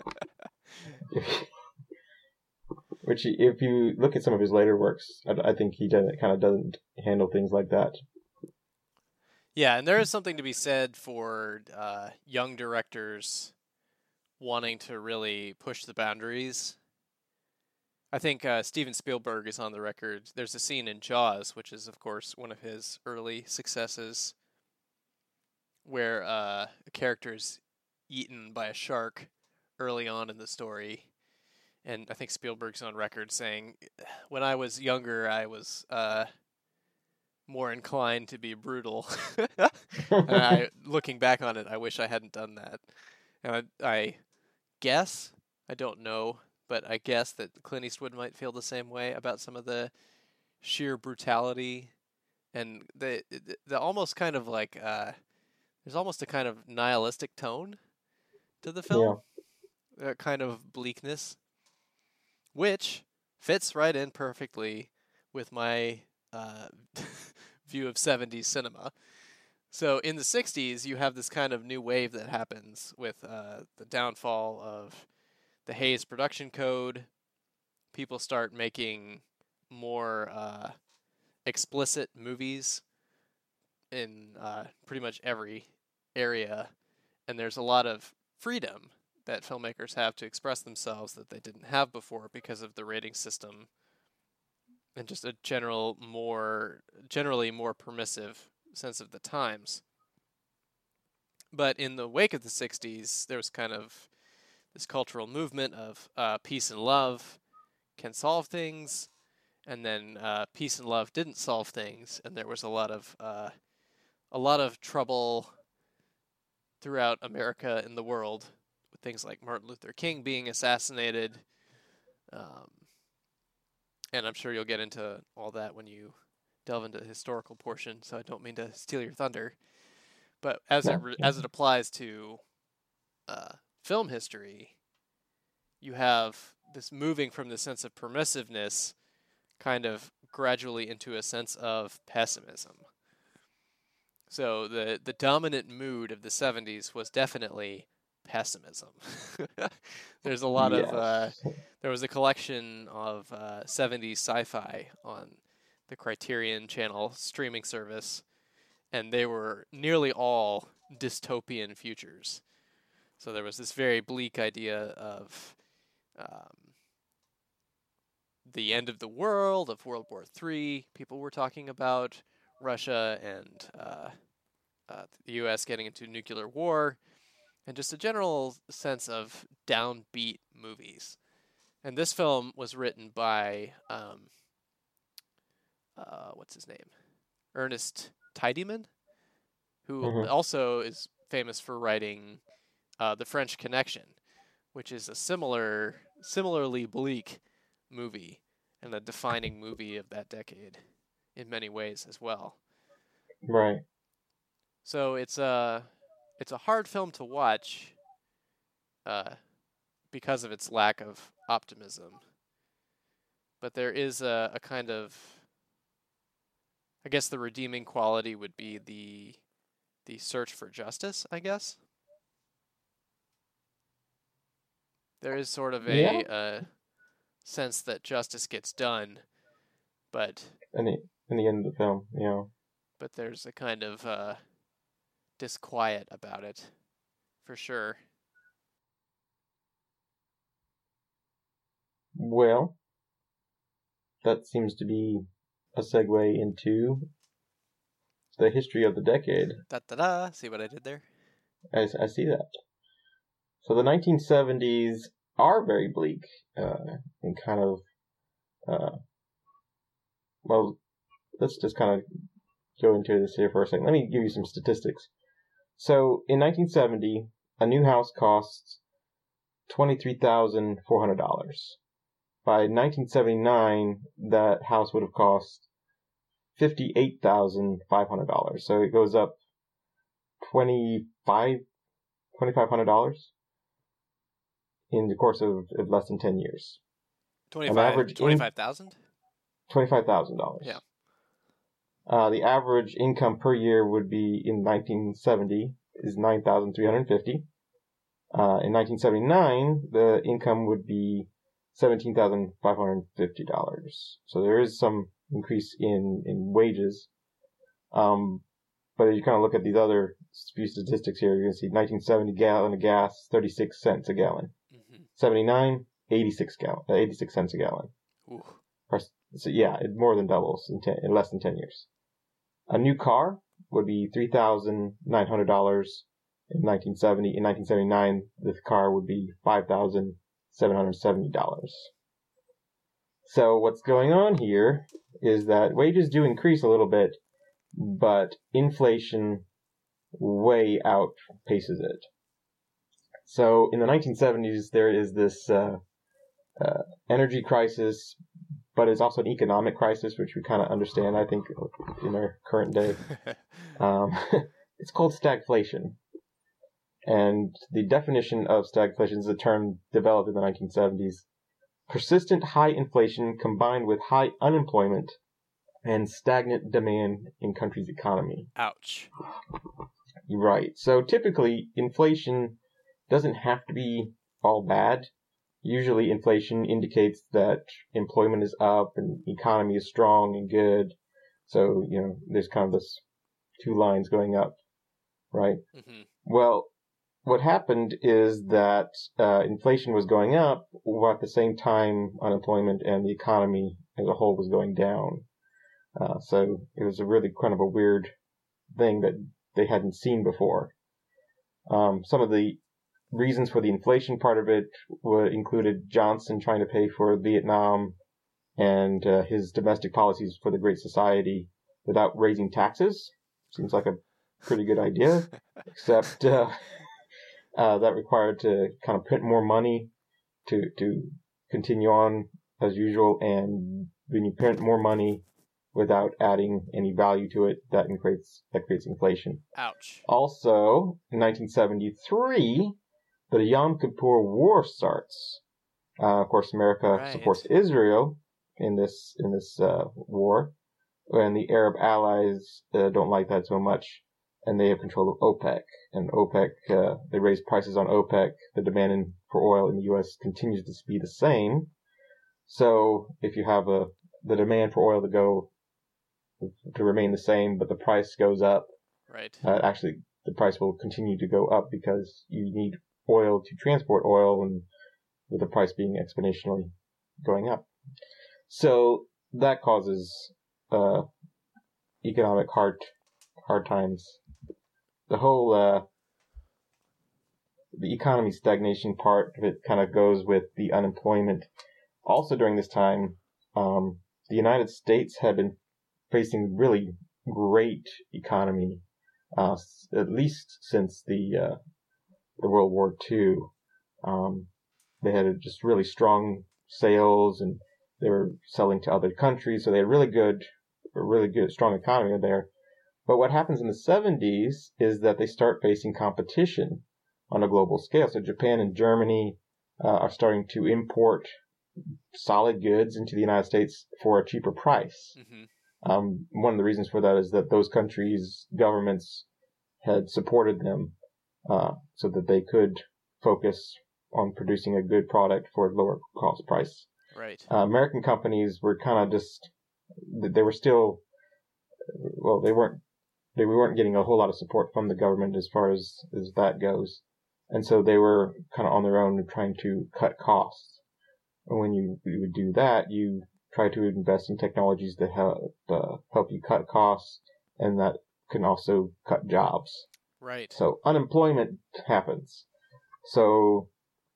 if you look at some of his later works, I think he doesn't handle things like that. Yeah, and there is something to be said for young directors wanting to really push the boundaries I think Steven Spielberg is on the record. There's a scene in Jaws, which is, of course, one of his early successes, where a character is eaten by a shark early on in the story. And I think Spielberg's on record saying, when I was younger, I was more inclined to be brutal. And looking back on it, I wish I hadn't done that. And I guess, I don't know, but I guess that Clint Eastwood might feel the same way about some of the sheer brutality and the almost kind of like, there's almost a kind of nihilistic tone to the film, a kind of bleakness, which fits right in perfectly with my view of 70s cinema. So in the 60s, you have this kind of new wave that happens with the downfall of the Hays production code. People start making more explicit movies in pretty much every area, and there's a lot of freedom that filmmakers have to express themselves that they didn't have before because of the rating system and just a generally more permissive sense of the times. But in the wake of the 60s, there was kind of this cultural movement of peace and love can solve things, and then peace and love didn't solve things, and there was a lot of trouble throughout America and the world with things like Martin Luther King being assassinated. And I'm sure you'll get into all that when you delve into the historical portion, so I don't mean to steal your thunder. But as it applies to film history, you have this moving from the sense of permissiveness kind of gradually into a sense of pessimism. So the dominant mood of the 70s was definitely pessimism. There's a lot of there was a collection of 70s sci-fi on the Criterion Channel streaming service, and they were nearly all dystopian futures. So there was this very bleak idea of the end of the world, of World War III. People were talking about Russia and the U.S. getting into nuclear war, and just a general sense of downbeat movies. And this film was written by, what's his name? Ernest Tidyman, who also is famous for writing The French Connection, which is a similarly bleak movie and a defining movie of that decade in many ways as well. Right. So it's a hard film to watch because of its lack of optimism. But there is a kind of, I guess the redeeming quality would be the search for justice, I guess. There is sort of a sense that justice gets done, but in the end of the film, but there's a kind of disquiet about it, for sure. Well, that seems to be a segue into the history of the decade. Da-da-da! See what I did there? I see that. So the 1970s are very bleak, and kind of, well, let's just kind of go into this here for a second. Let me give you some statistics. So in 1970, a new house costs $23,400. By 1979, that house would have cost $58,500. So it goes up $2,500 in the course of less than 10 years. $25,000? $25,000. Yeah. The average income per year would be in 1970 is $9,350. In 1979, the income would be $17,550. So there is some increase in wages. But as you kind of look at these other few statistics here, you're going to see 1970 gallon of gas, 36 cents a gallon. 79, 86 cents a gallon. Ooh. So yeah, it more than doubles in less than 10 years. A new car would be $3,900 in 1970. In 1979, the car would be $5,770. So what's going on here is that wages do increase a little bit, but inflation way outpaces it. So in the 1970s, there is this energy crisis, but it's also an economic crisis, which we kind of understand, I think, in our current day. It's called stagflation. And the definition of stagflation is a term developed in the 1970s. Persistent high inflation combined with high unemployment and stagnant demand in country's economy. Ouch. Right. So typically, inflation doesn't have to be all bad. Usually inflation indicates that employment is up and the economy is strong and good. So, there's kind of this two lines going up, right? Mm-hmm. Well, what happened is that inflation was going up, while at the same time unemployment and the economy as a whole was going down. So it was a really kind of a weird thing that they hadn't seen before. Some of the reasons for the inflation part of it included Johnson trying to pay for Vietnam and his domestic policies for the Great Society without raising taxes. Seems like a pretty good idea, except that required to kind of print more money to continue on as usual, and when you print more money without adding any value to it, that creates inflation. Ouch. Also, in 1973, the Yom Kippur War starts. Of course, America supports Israel in this war, and the Arab allies don't like that so much, and they have control of OPEC. And OPEC, they raise prices on OPEC. The demand for oil in the U.S. continues to be the same. So if you have the demand for oil to remain the same, but the price goes up, right? Actually, the price will continue to go up because you need oil to transport oil, and with the price being exponentially going up. So that causes economic hard times. The whole the economy stagnation part of it kind of goes with the unemployment. Also during this time, the United States had been facing really great economy, at least since the World War II. They had just really strong sales, and they were selling to other countries, so they had really good, strong economy there. But what happens in the 70s is that they start facing competition on a global scale. So Japan and Germany are starting to import solid goods into the United States for a cheaper price. Mm-hmm. One of the reasons for that is that those countries' governments had supported them so that they could focus on producing a good product for a lower cost price. Right. American companies were kind of they were still, well, we weren't getting a whole lot of support from the government as far as that goes. And so they were kind of on their own trying to cut costs. And when you would do that, you try to invest in technologies that help you cut costs, and that can also cut jobs. Right. So unemployment happens. So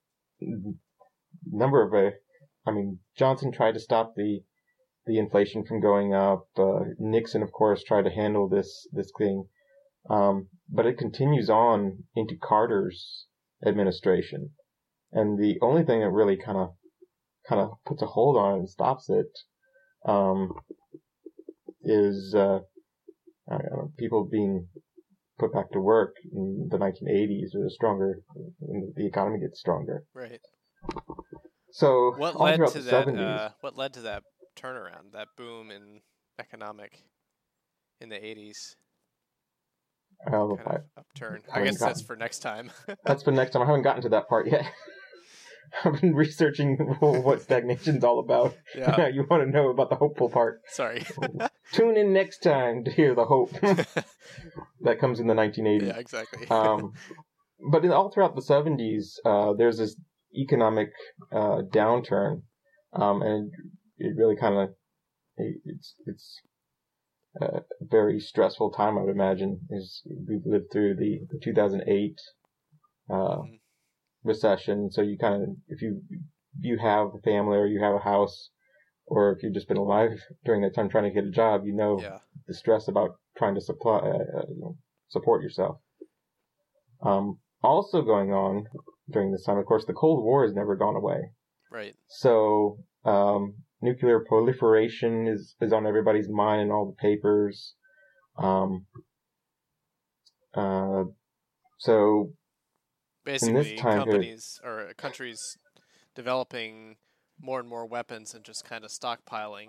Johnson tried to stop the inflation from going up. Nixon, of course, tried to handle this thing. But it continues on into Carter's administration. And the only thing that really kind of puts a hold on it and stops it is people being put back to work in the 1980s or stronger, when the economy gets stronger. Right. So what led to that? What led to that turnaround, that boom in economic in the 80s? Upturn. I guess that's for next time. That's for next time. I haven't gotten to that part yet. I've been researching what stagnation's all about. Yeah. You want to know about the hopeful part. Sorry. Tune in next time to hear the hope that comes in the 1980s. Yeah, exactly. But all throughout the 70s, there's this economic downturn, and it really kind of it's a very stressful time, I would imagine. We've lived through the 2008 recession, so you kind of, if you have a family or you have a house, or if you've just been alive during that time trying to get a job, you know the stress about trying to support yourself. Also going on during this time, of course, the Cold War has never gone away. Right. So nuclear proliferation is on everybody's mind in all the papers. So basically, in this time companies or countries developing more and more weapons and just kind of stockpiling.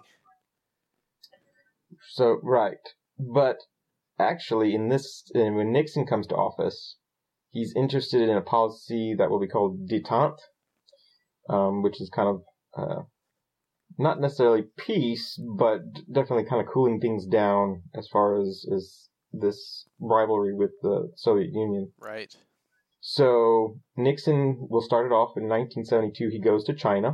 So, right. But actually, when Nixon comes to office, he's interested in a policy that will be called détente, which is kind of not necessarily peace, but definitely kind of cooling things down as far as this rivalry with the Soviet Union. Right. So Nixon will start it off in 1972. He goes to China.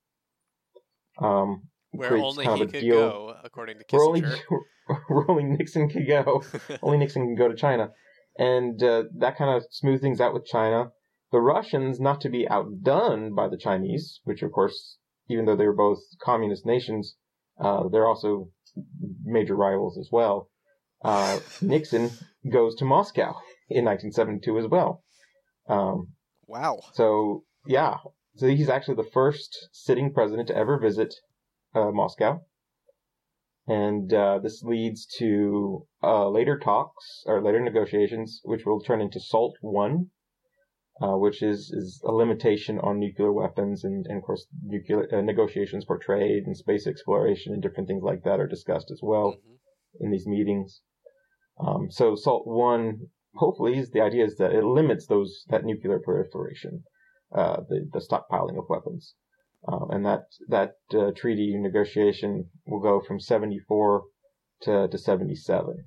Where only he could go, according to Kissinger. Where only Nixon could go. Only Nixon can go to China. And that kind of smoothed things out with China. The Russians, not to be outdone by the Chinese, which of course, even though they were both communist nations, they're also major rivals as well. Nixon goes to Moscow in 1972 as well. Wow. So, yeah. So he's actually the first sitting president to ever visit Moscow. And this leads to later talks, or later negotiations, which will turn into SALT I, which is a limitation on nuclear weapons, and of course, nuclear negotiations for trade and space exploration and different things like that are discussed as well in these meetings. So SALT I, hopefully, the idea is that it limits that nuclear proliferation, the stockpiling of weapons. And that treaty negotiation will go from 74 to 77.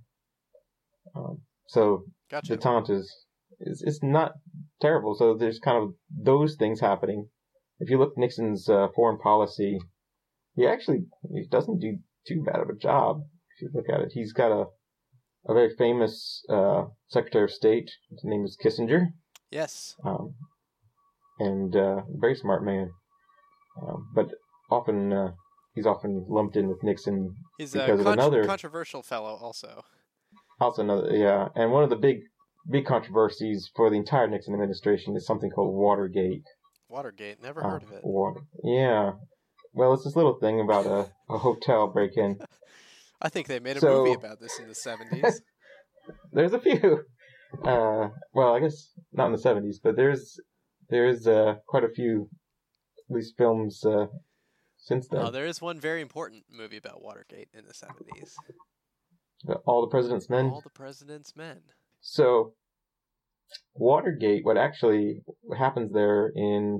So gotcha. Détente is not terrible. So there's kind of those things happening. If you look at Nixon's foreign policy, he doesn't do too bad of a job. If you look at it, he's got a very famous Secretary of State. His name is Kissinger. Yes. And very smart man. But he's often lumped in with Nixon because of another controversial fellow also. Also another, yeah. And one of the big controversies for the entire Nixon administration is something called Watergate. Watergate, never heard of it. Yeah. Well, it's this little thing about a hotel break-in. I think they made a movie about this in the 70s. There's a few. Well, I guess not in the 70s, but there's quite a few, at least films since then. Oh, there is one very important movie about Watergate in the 70s. All the President's Men? All the President's Men. So, Watergate, what actually happens there in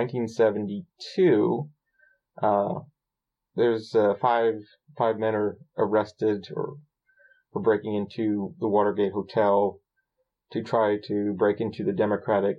1972, there's five men are arrested for breaking into the Watergate Hotel to try to break into the Democratic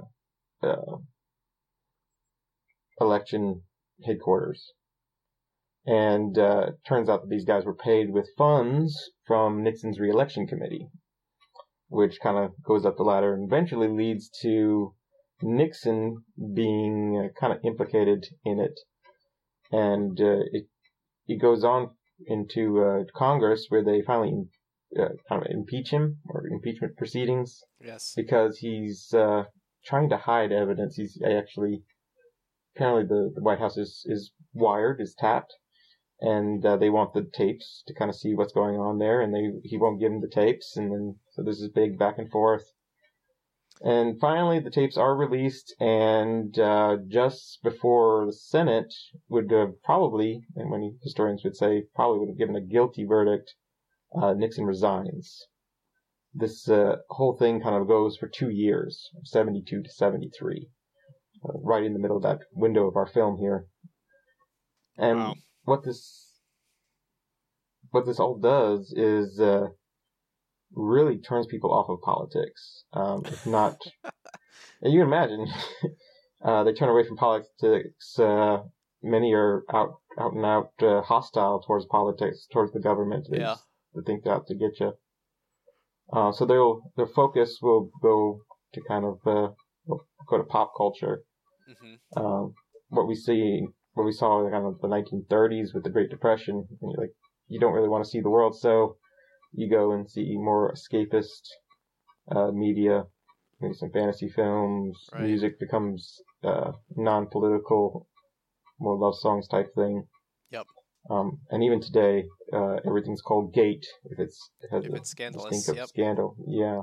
election headquarters. And turns out that these guys were paid with funds from Nixon's re-election committee, which kind of goes up the ladder and eventually leads to Nixon being kind of implicated in it. And it goes on into Congress, where they finally kind of impeach him, or impeachment proceedings. Yes. Because he's trying to hide evidence. He's actually, apparently the White House is wired, is tapped, and they want the tapes to kind of see what's going on there, and he won't give them the tapes, and then so there's this big back and forth. And finally, the tapes are released, and just before the Senate would have probably, and many historians would say, probably would have given a guilty verdict, Nixon resigns. This whole thing kind of goes for 2 years, 72 to 73, right in the middle of that window of our film here. And wow. what this all does is really turns people off of politics. If not, and you can imagine, They turn away from politics. Many are out and out hostile towards politics, towards the government. They think they're out to get you. So their focus will go to kind of go to pop culture. Mm-hmm. What we saw in kind of the 1930s with the Great Depression, and you don't really want to see the world, so you go and see more escapist media, maybe some fantasy films. Right. Music becomes non-political, more love songs type thing. Yep. And even today, everything's called gate if it's scandalous. Yep. Scandal. Yeah.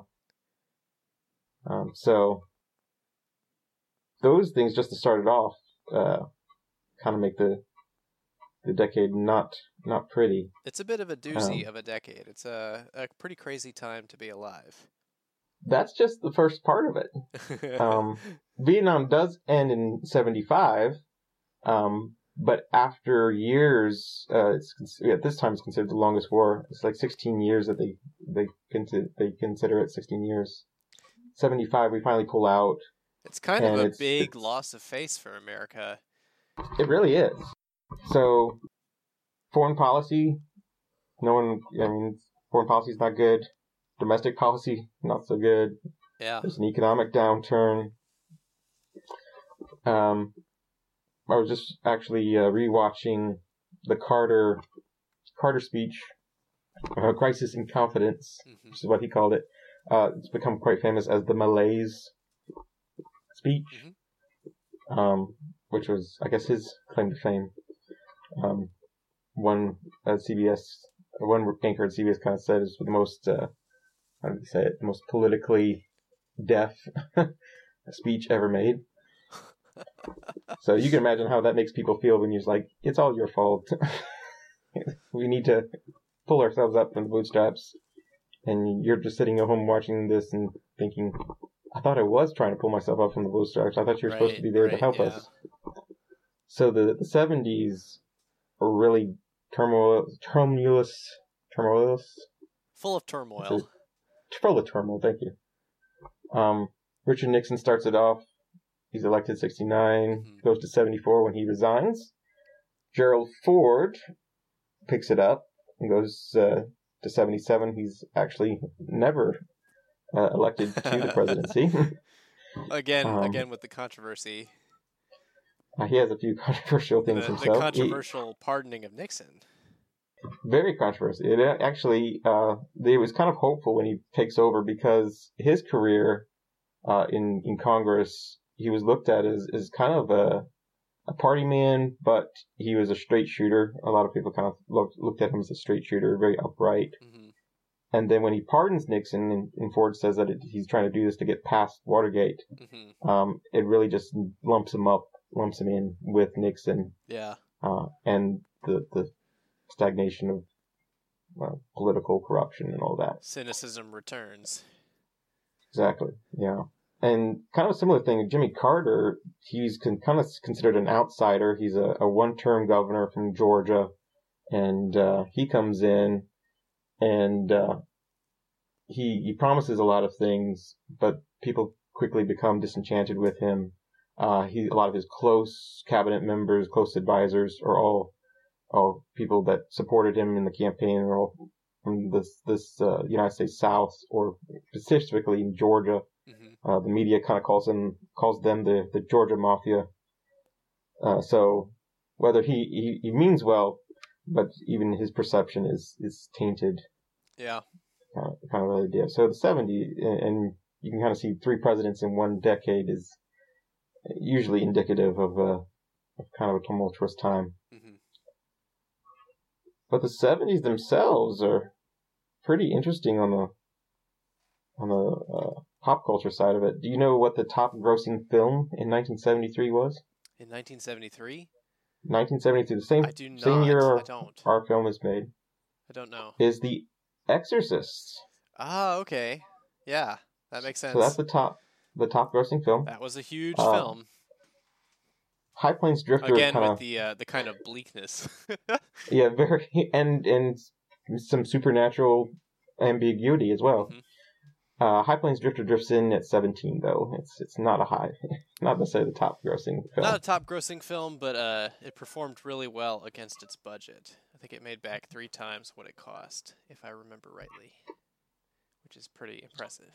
So those things, just to start it off, kind of make the decade not pretty. It's a bit of a doozy of a decade. It's a pretty crazy time to be alive. That's just the first part of it. Vietnam does end in 1975, but after years, at this time it's considered the longest war. It's like 16 years that they consider it 16 years. 1975, we finally pull out. It's kind of a big loss of face for America. It really is. So, foreign policy, foreign policy is not good. Domestic policy, not so good. Yeah. There's an economic downturn. I was just actually rewatching the Carter speech, Crisis in Confidence, mm-hmm. which is what he called it. It's become quite famous as the Malaise speech, mm-hmm. Which was, I guess, his claim to fame. One anchor at CBS kind of said is the most, how did he say it, the most politically deaf speech ever made. So you can imagine how that makes people feel when you're like, it's all your fault. We need to pull ourselves up from the bootstraps. And you're just sitting at home watching this and thinking, I thought I was trying to pull myself up from the bootstraps. I thought you were supposed to be there to help us. So the 70s are really tumultuous. Full of turmoil. Full of turmoil, thank you. Richard Nixon starts it off. He's elected 69, mm-hmm. goes to 74 when he resigns. Gerald Ford picks it up and goes to 77. He's actually never elected to the presidency. Again with the controversy. He has a few controversial things himself. The controversial pardoning of Nixon. Very controversial. It actually, it was kind of hopeful when he takes over because his career in Congress, he was looked at as kind of a party man, but he was a straight shooter. A lot of people kind of looked at him as a straight shooter, very upright. Mm-hmm. And then when he pardons Nixon, and Ford says that he's trying to do this to get past Watergate, mm-hmm. It really just lumps him in with Nixon. Yeah. And the stagnation of political corruption and all that. Cynicism returns. Exactly, yeah. And kind of a similar thing, Jimmy Carter, he's kind of considered an outsider. He's a one-term governor from Georgia, and he comes in, and he promises a lot of things, but people quickly become disenchanted with him. A lot of his close cabinet members, close advisors, are all people that supported him in the campaign, are all from this United States South, or specifically in Georgia. Mm-hmm. The media kind of calls them the Georgia Mafia. So whether he means well, but even his perception is tainted. Yeah. Kind of the idea. So the 70s, and you can kind of see 3 presidents in one decade is usually indicative of kind of a tumultuous time. Mm-hmm. But the 70s themselves are pretty interesting on the pop culture side of it. Do you know what the top grossing film in 1973 was? In 1973? 1973, same year our film is made. I don't know. Is The Exorcist. Ah, okay. Yeah, that makes sense. So that's the top grossing film. That was a huge film. High Plains Drifter again with the kind of bleakness. Yeah, very and some supernatural ambiguity as well. High Plains Drifter drifts in at 17, though. It's not not necessarily the top grossing film. Not a top grossing film, but it performed really well against its budget. I think it made back 3 times what it cost, if I remember rightly, which is pretty impressive.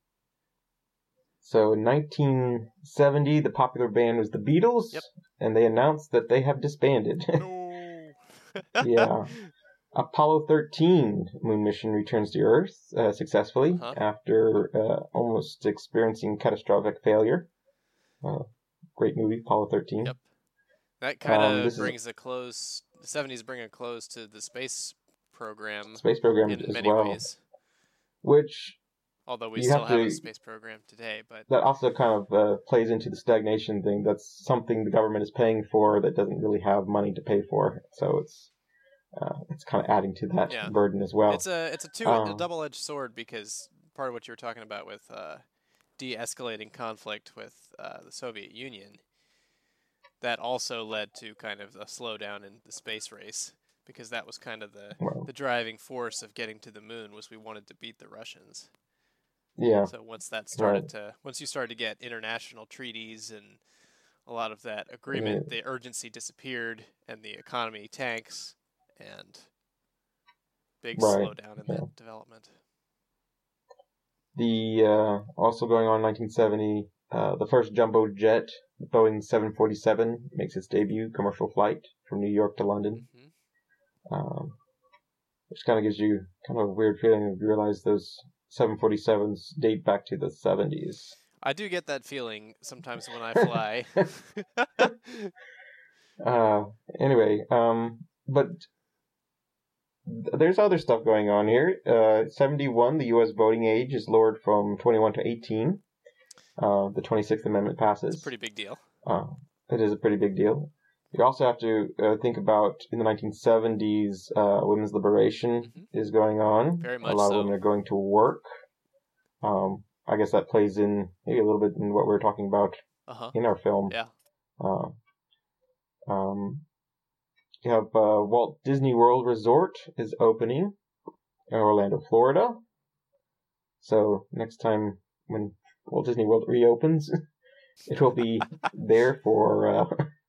So in 1970, the popular band was the Beatles, and they announced that they have disbanded. No. Yeah. Apollo 13 moon mission returns to Earth successfully after almost experiencing catastrophic failure. Great movie, Apollo 13. Yep. That kind of brings a close. The 70s bring a close to the space program. Space program in as many well, ways. Which, although we still have a space program today, but that also kind of plays into the stagnation thing. That's something the government is paying for that doesn't really have money to pay for. So it's kind of adding to that burden as well. It's a double-edged sword, because part of what you were talking about with de-escalating conflict with the Soviet Union, that also led to kind of a slowdown in the space race, because that was kind of the driving force of getting to the moon, was we wanted to beat the Russians. Yeah. So once that started once you started to get international treaties and a lot of that agreement, the urgency disappeared and the economy tanks. And big slowdown in that development. The also going on in 1970, the first jumbo jet, Boeing 747, makes its debut commercial flight from New York to London. Which kind of gives you kind of a weird feeling if you realize those 747s date back to the 70s. I do get that feeling sometimes when I fly. Anyway, but there's other stuff going on here. 71, the U.S. voting age is lowered from 21 to 18. The 26th Amendment passes. It's a pretty big deal. It is a pretty big deal. You also have to think about, in the 1970s, women's liberation is going on. Very much a lot so. of women are going to work. I guess that plays in maybe a little bit in what we were talking about in our film. Yeah. You have Walt Disney World Resort is opening in Orlando, Florida. So next time when Walt Disney World reopens, it will be there for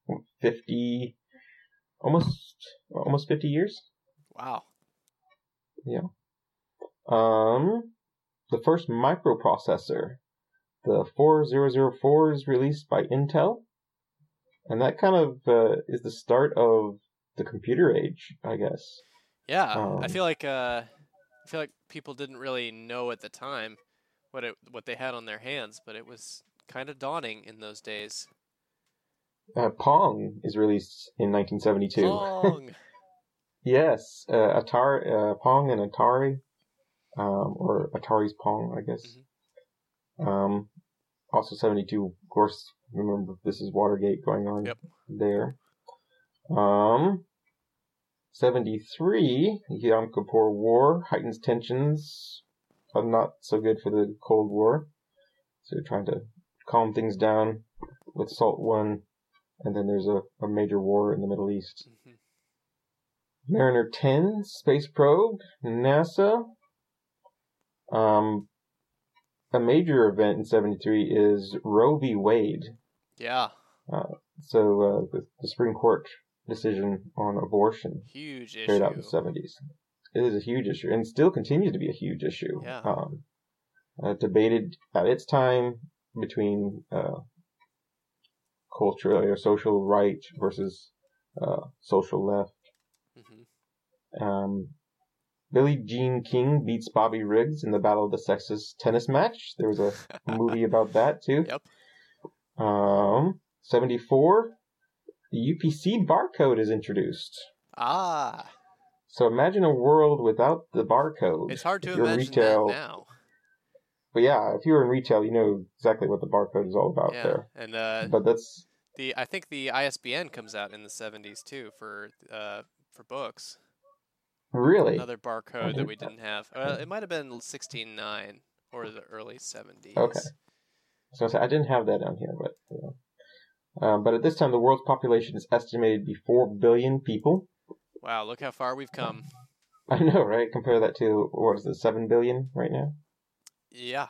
almost 50 years. Wow. Yeah. The first microprocessor, the 4004, is released by Intel, and that kind of is the start of the computer age, I guess. Yeah, I feel like people didn't really know at the time what they had on their hands, but it was kind of daunting in those days. Pong is released in 1972. Pong. Yes, Pong and Atari, or Atari's Pong, I guess. Also 72, of course. Remember, this is Watergate going on there. 73, Yom Kippur War heightens tensions. Not so good for the Cold War. So they're trying to calm things down with SALT I, and then there's a major war in the Middle East. Mariner 10, space probe, NASA. A major event in 73 is Roe v. Wade. Yeah. So the Supreme Court decision on abortion. Huge issue. Carried out in the 70s. It is a huge issue, and still continues to be a huge issue. Yeah. Debated at its time between cultural or social right versus social left. Billie Jean King beats Bobby Riggs in the Battle of the Sexes tennis match. There was a movie about that too. Yep. 74, the UPC barcode is introduced. Ah. So imagine a world without the barcode. It's hard to If you're in imagine retail, that now. But yeah, if you were in retail, you know exactly what the barcode is all about there. And but that's I think the ISBN comes out in the 70s too for books. Really? Another barcode that we didn't have. It might have been 16.9 or the early 70s. Okay. So I didn't have that on here, but at this time the world's population is estimated to be 4 billion people. Wow, look how far we've come. I know, right? Compare that to, what is it, 7 billion right now? Yeah.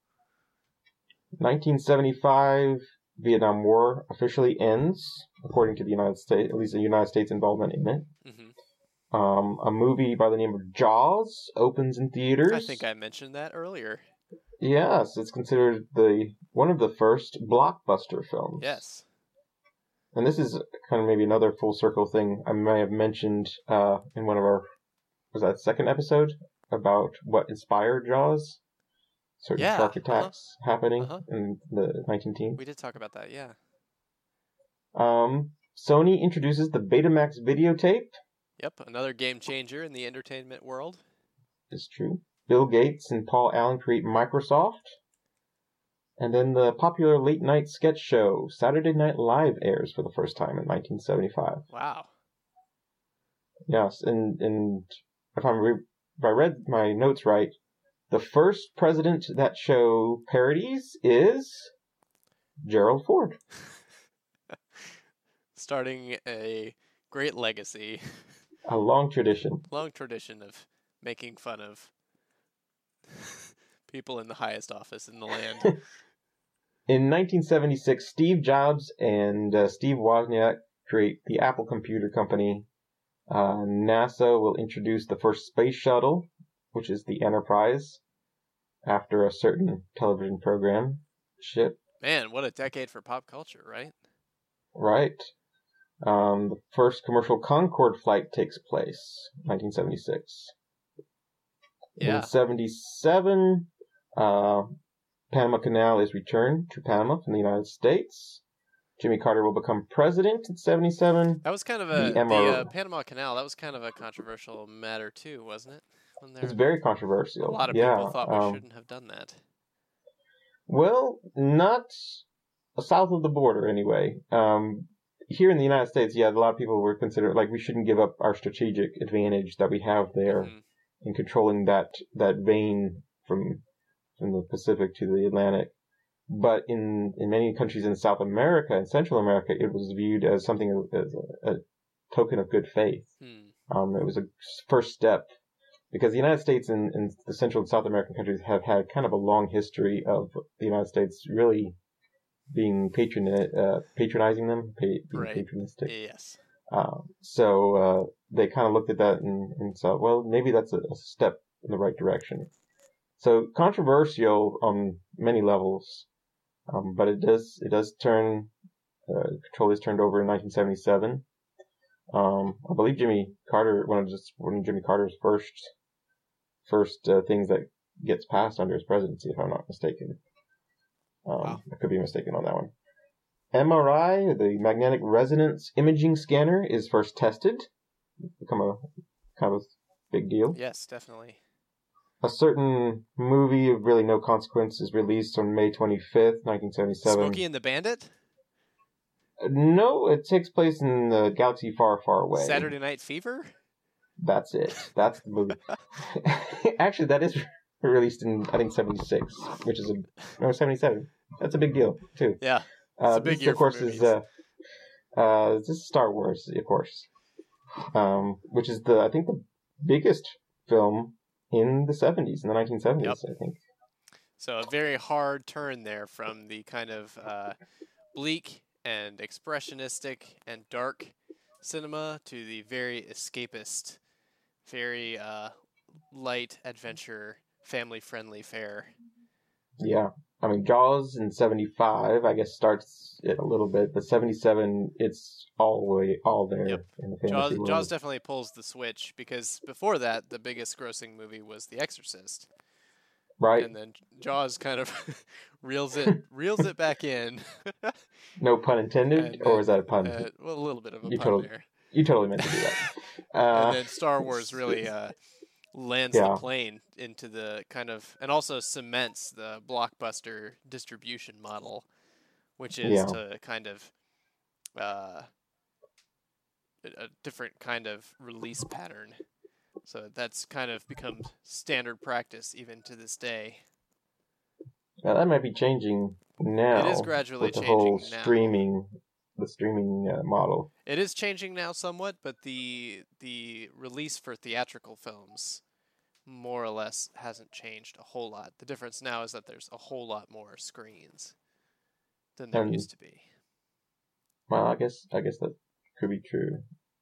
1975, Vietnam War officially ends, according to the United States, at least the United States involvement in it. Mm-hmm. A movie by the name of Jaws opens in theaters. I think I mentioned that earlier. Yes, it's considered one of the first blockbuster films. Yes. And this is kind of maybe another full circle thing I may have mentioned in one of our, was that second episode, about what inspired Jaws? Certain shark attacks happening in the 1910s. We did talk about that, yeah. Sony introduces the Betamax videotape. Yep, another game changer in the entertainment world. It's true. Bill Gates and Paul Allen create Microsoft. And then the popular late-night sketch show Saturday Night Live airs for the first time in 1975. Wow. Yes, and if I read my notes right, the first president that show parodies is Gerald Ford. Starting a great legacy. A long tradition. Long tradition of making fun of people in the highest office in the land. In 1976, Steve Jobs and Steve Wozniak create the Apple Computer Company. NASA will introduce the first space shuttle, which is the Enterprise, after a certain television program ship. Man, what a decade for pop culture, right? Right. The first commercial Concorde flight takes place, 1976. Yeah. In 77, Panama Canal is returned to Panama from the United States. Jimmy Carter will become president in 77. That was kind of the Panama Canal, that was kind of a controversial matter too, wasn't it? It's very controversial. A lot of people thought we shouldn't have done that. Well, not south of the border anyway. Here in the United States, a lot of people were considering, like, we shouldn't give up our strategic advantage that we have there in controlling that vein from the Pacific to the Atlantic. But in many countries in South America and Central America, it was viewed as something, as a token of good faith. It was a first step, because the United States and the Central and South American countries have had kind of a long history of the United States really being patronizing them, being patronistic. Yes. So they kind of looked at that and saw, well, maybe that's a step in the right direction. So controversial on many levels, but it does turn. Control is turned over in 1977. I believe Jimmy Carter, one of Jimmy Carter's first things that gets passed under his presidency, if I'm not mistaken. I could be mistaken on that one. MRI, the magnetic resonance imaging scanner, is first tested. It's become a kind of a big deal. Yes, definitely. A certain movie of really no consequence is released on May 25th, 1977. Smokey and the Bandit? No, it takes place in the galaxy far, far away. Saturday Night Fever? That's it. That's the movie. Actually, that is released in, I think, 76, which is 77. That's a big deal, too. Yeah, it's a big year, of course, for movies. This is Star Wars, of course, which is I think the biggest film in the 70s, in the 1970s, Yep. I think. So a very hard turn there from the kind of bleak and expressionistic and dark cinema to the very escapist, very light adventure, family-friendly fare. Yeah. I mean, Jaws in 75, I guess, starts it a little bit, but 77, it's all there Yep. in the fantasy world. Jaws definitely pulls the switch, because before that, the biggest grossing movie was The Exorcist. Right. And then Jaws kind of reels it back in. No pun intended, or is that a pun? Well, a little bit of a you pun totally, there. You totally meant to do that. And then Star Wars really lands the plane into the kind of, and also cements the blockbuster distribution model, which is to kind of a different kind of release pattern. So that's kind of become standard practice even to this day. Now that might be changing now. It is gradually with the changing whole now. The streaming model. It is changing now somewhat, but the release for theatrical films more or less hasn't changed a whole lot. The difference now is that there's a whole lot more screens than there used to be. Well, I guess that could be true.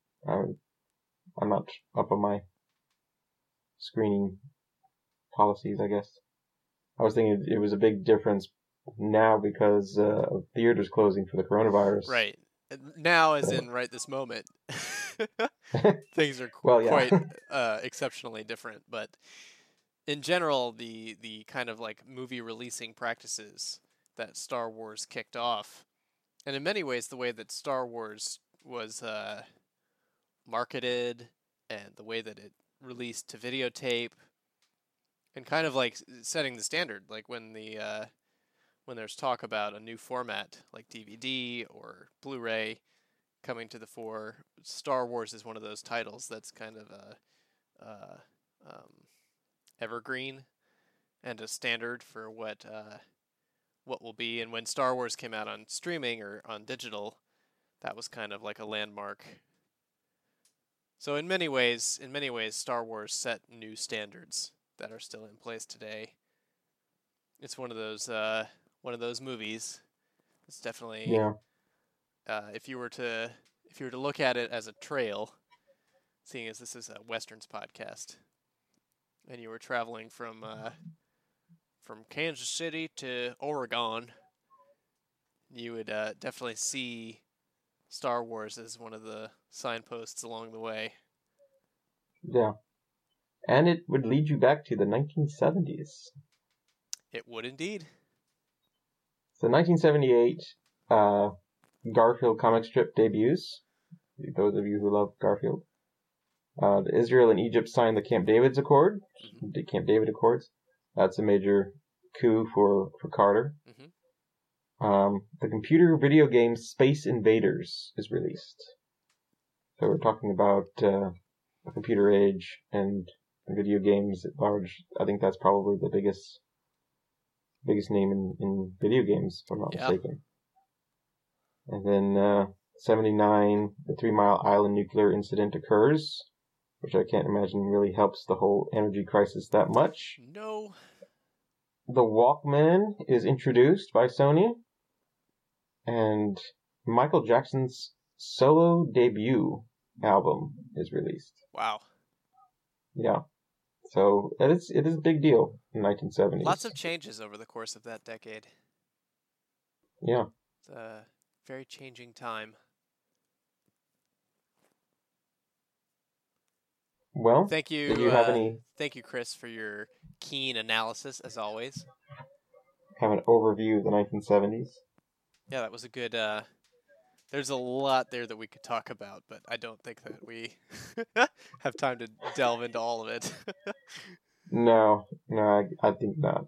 I'm not up on my screening policies, I guess. I was thinking it was a big difference now because of theaters closing for the coronavirus. Right. Now, as in right this moment, things are quite exceptionally different. But in general, the kind of like movie releasing practices that Star Wars kicked off, and in many ways the way that Star Wars was marketed and the way that it released to videotape, and kind of like setting the standard, like when there's talk about a new format like DVD or Blu-ray coming to the fore, Star Wars is one of those titles that's kind of a evergreen and a standard for what will be. And when Star Wars came out on streaming or on digital, that was kind of like a landmark. So in many ways, Star Wars set new standards that are still in place today. It's one of those movies. It's definitely if you were to look at it as a trail, seeing as this is a Westerns podcast, and you were traveling from Kansas City to Oregon, you would definitely see Star Wars as one of the signposts along the way. Yeah. And it would lead you back to the 1970s. It would indeed. So 1978, Garfield comic strip debuts. Those of you who love Garfield. Israel and Egypt signed the Camp David Accords. The Camp David Accords. That's a major coup for Carter. The computer video game Space Invaders is released. So we're talking about the computer age and video games at large. I think that's probably the biggest name in video games, if I'm not mistaken. And then 79, the 3 Mile Island nuclear incident occurs, which I can't imagine really helps the whole energy crisis that much. No. The Walkman is introduced by Sony, and Michael Jackson's solo debut album is released. Wow. Yeah. So it is a big deal in the 1970s. Lots of changes over the course of that decade. Yeah. It's a very changing time. Well, thank you. Did you have any? Thank you, Chris, for your keen analysis as always. Have an overview of the 1970s. Yeah, that was a good. There's a lot there that we could talk about, but I don't think that we have time to delve into all of it. No, I think not.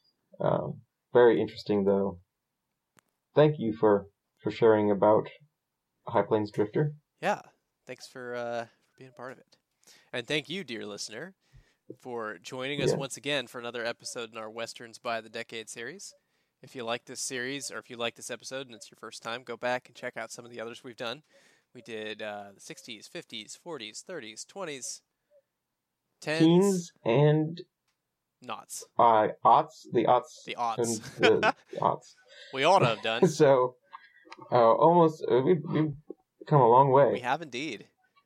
Very interesting, though. Thank you for sharing about High Plains Drifter. Yeah, thanks for being a part of it. And thank you, dear listener, for joining us once again for another episode in our Westerns by the Decade series. If you like this series, or if you like this episode and it's your first time, go back and check out some of the others we've done. We did the 60s, 50s, 40s, 30s, 20s, 10s. Teens and... Knots. Aughts. The aughts. The aughts. The aughts. We ought to have done. So, almost, we've come a long way. We have indeed.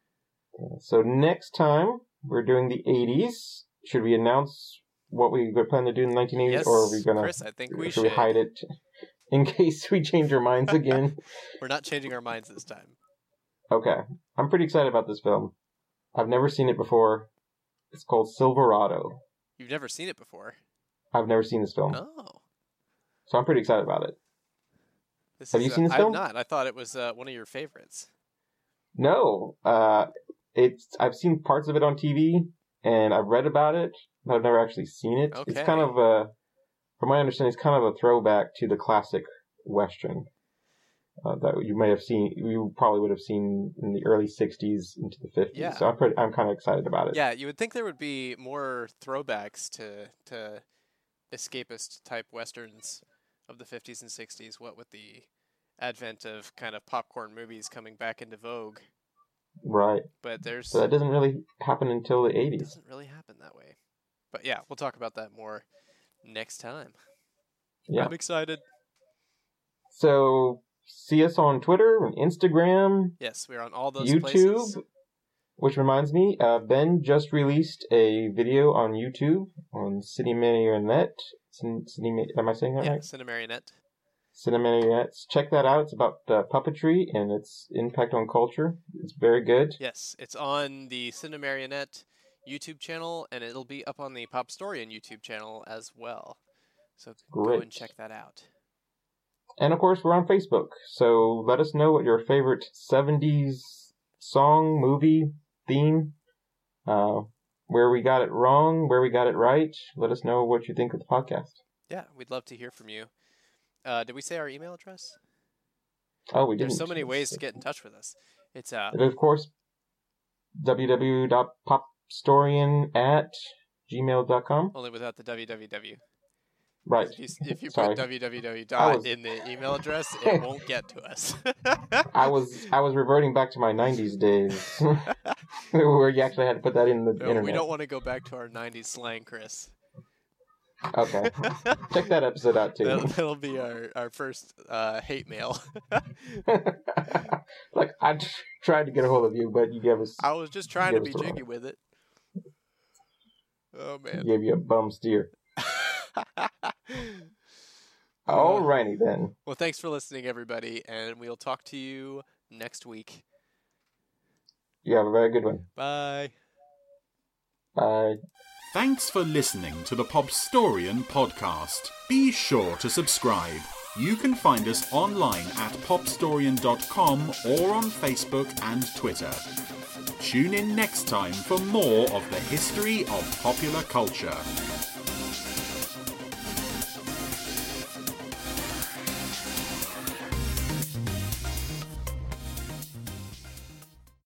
So next time, we're doing the 80s. Should we announce what we plan to do in the 1980s? Yes, or are we gonna, Chris, I think we should we hide it in case we change our minds again? We're not changing our minds this time. Okay. I'm pretty excited about this film. I've never seen it before. It's called Silverado. You've never seen it before? I've never seen this film. Oh. So I'm pretty excited about it. Have you seen this film? I have not. I thought it was one of your favorites. No. I've seen parts of it on TV, and I've read about it, but I've never actually seen it. Okay. It's kind of from my understanding, it's kind of a throwback to the classic Western that you may have seen. You probably would have seen in the early '60s into the '50s. Yeah. So I'm kind of excited about it. Yeah, you would think there would be more throwbacks to escapist type Westerns of the '50s and '60s. What with the advent of kind of popcorn movies coming back into vogue. Right. But So that doesn't really happen until the '80s. It doesn't really happen that way. But yeah, we'll talk about that more next time. Yeah. I'm excited. So, see us on Twitter and Instagram. Yes, we're on all those YouTube, places. Which reminds me, Ben just released a video on YouTube on Cinemarionette. Am I saying that right? Cinemarionette. Cinemarionette. Check that out. It's about puppetry and its impact on culture. It's very good. Yes, it's on the Cinemarionette YouTube channel, and it'll be up on the Popstorian YouTube channel as well. So go and check that out. And of course, we're on Facebook. So let us know what your favorite 70s song, movie, theme, where we got it wrong, where we got it right. Let us know what you think of the podcast. Yeah, we'd love to hear from you. Did we say our email address? Oh, we didn't. There's so many ways to get in touch with us. It's of course, www.popstorian@gmail.com. Only without the www. Right. If you put www. In the email address, it won't get to us. I was reverting back to my 90s days, where you actually had to put that in the internet. We don't want to go back to our 90s slang, Chris. Okay. Check that episode out, too. That'll be our first hate mail. Like, I tried to get a hold of you, but you gave us... I was just trying to be jiggy with it. Oh, man. Gave you a bum steer. Alrighty, then. Well, thanks for listening, everybody, and we'll talk to you next week. You have a very good one. Bye. Bye. Thanks for listening to the Popstorian podcast. Be sure to subscribe. You can find us online at popstorian.com or on Facebook and Twitter. Tune in next time for more of the history of popular culture.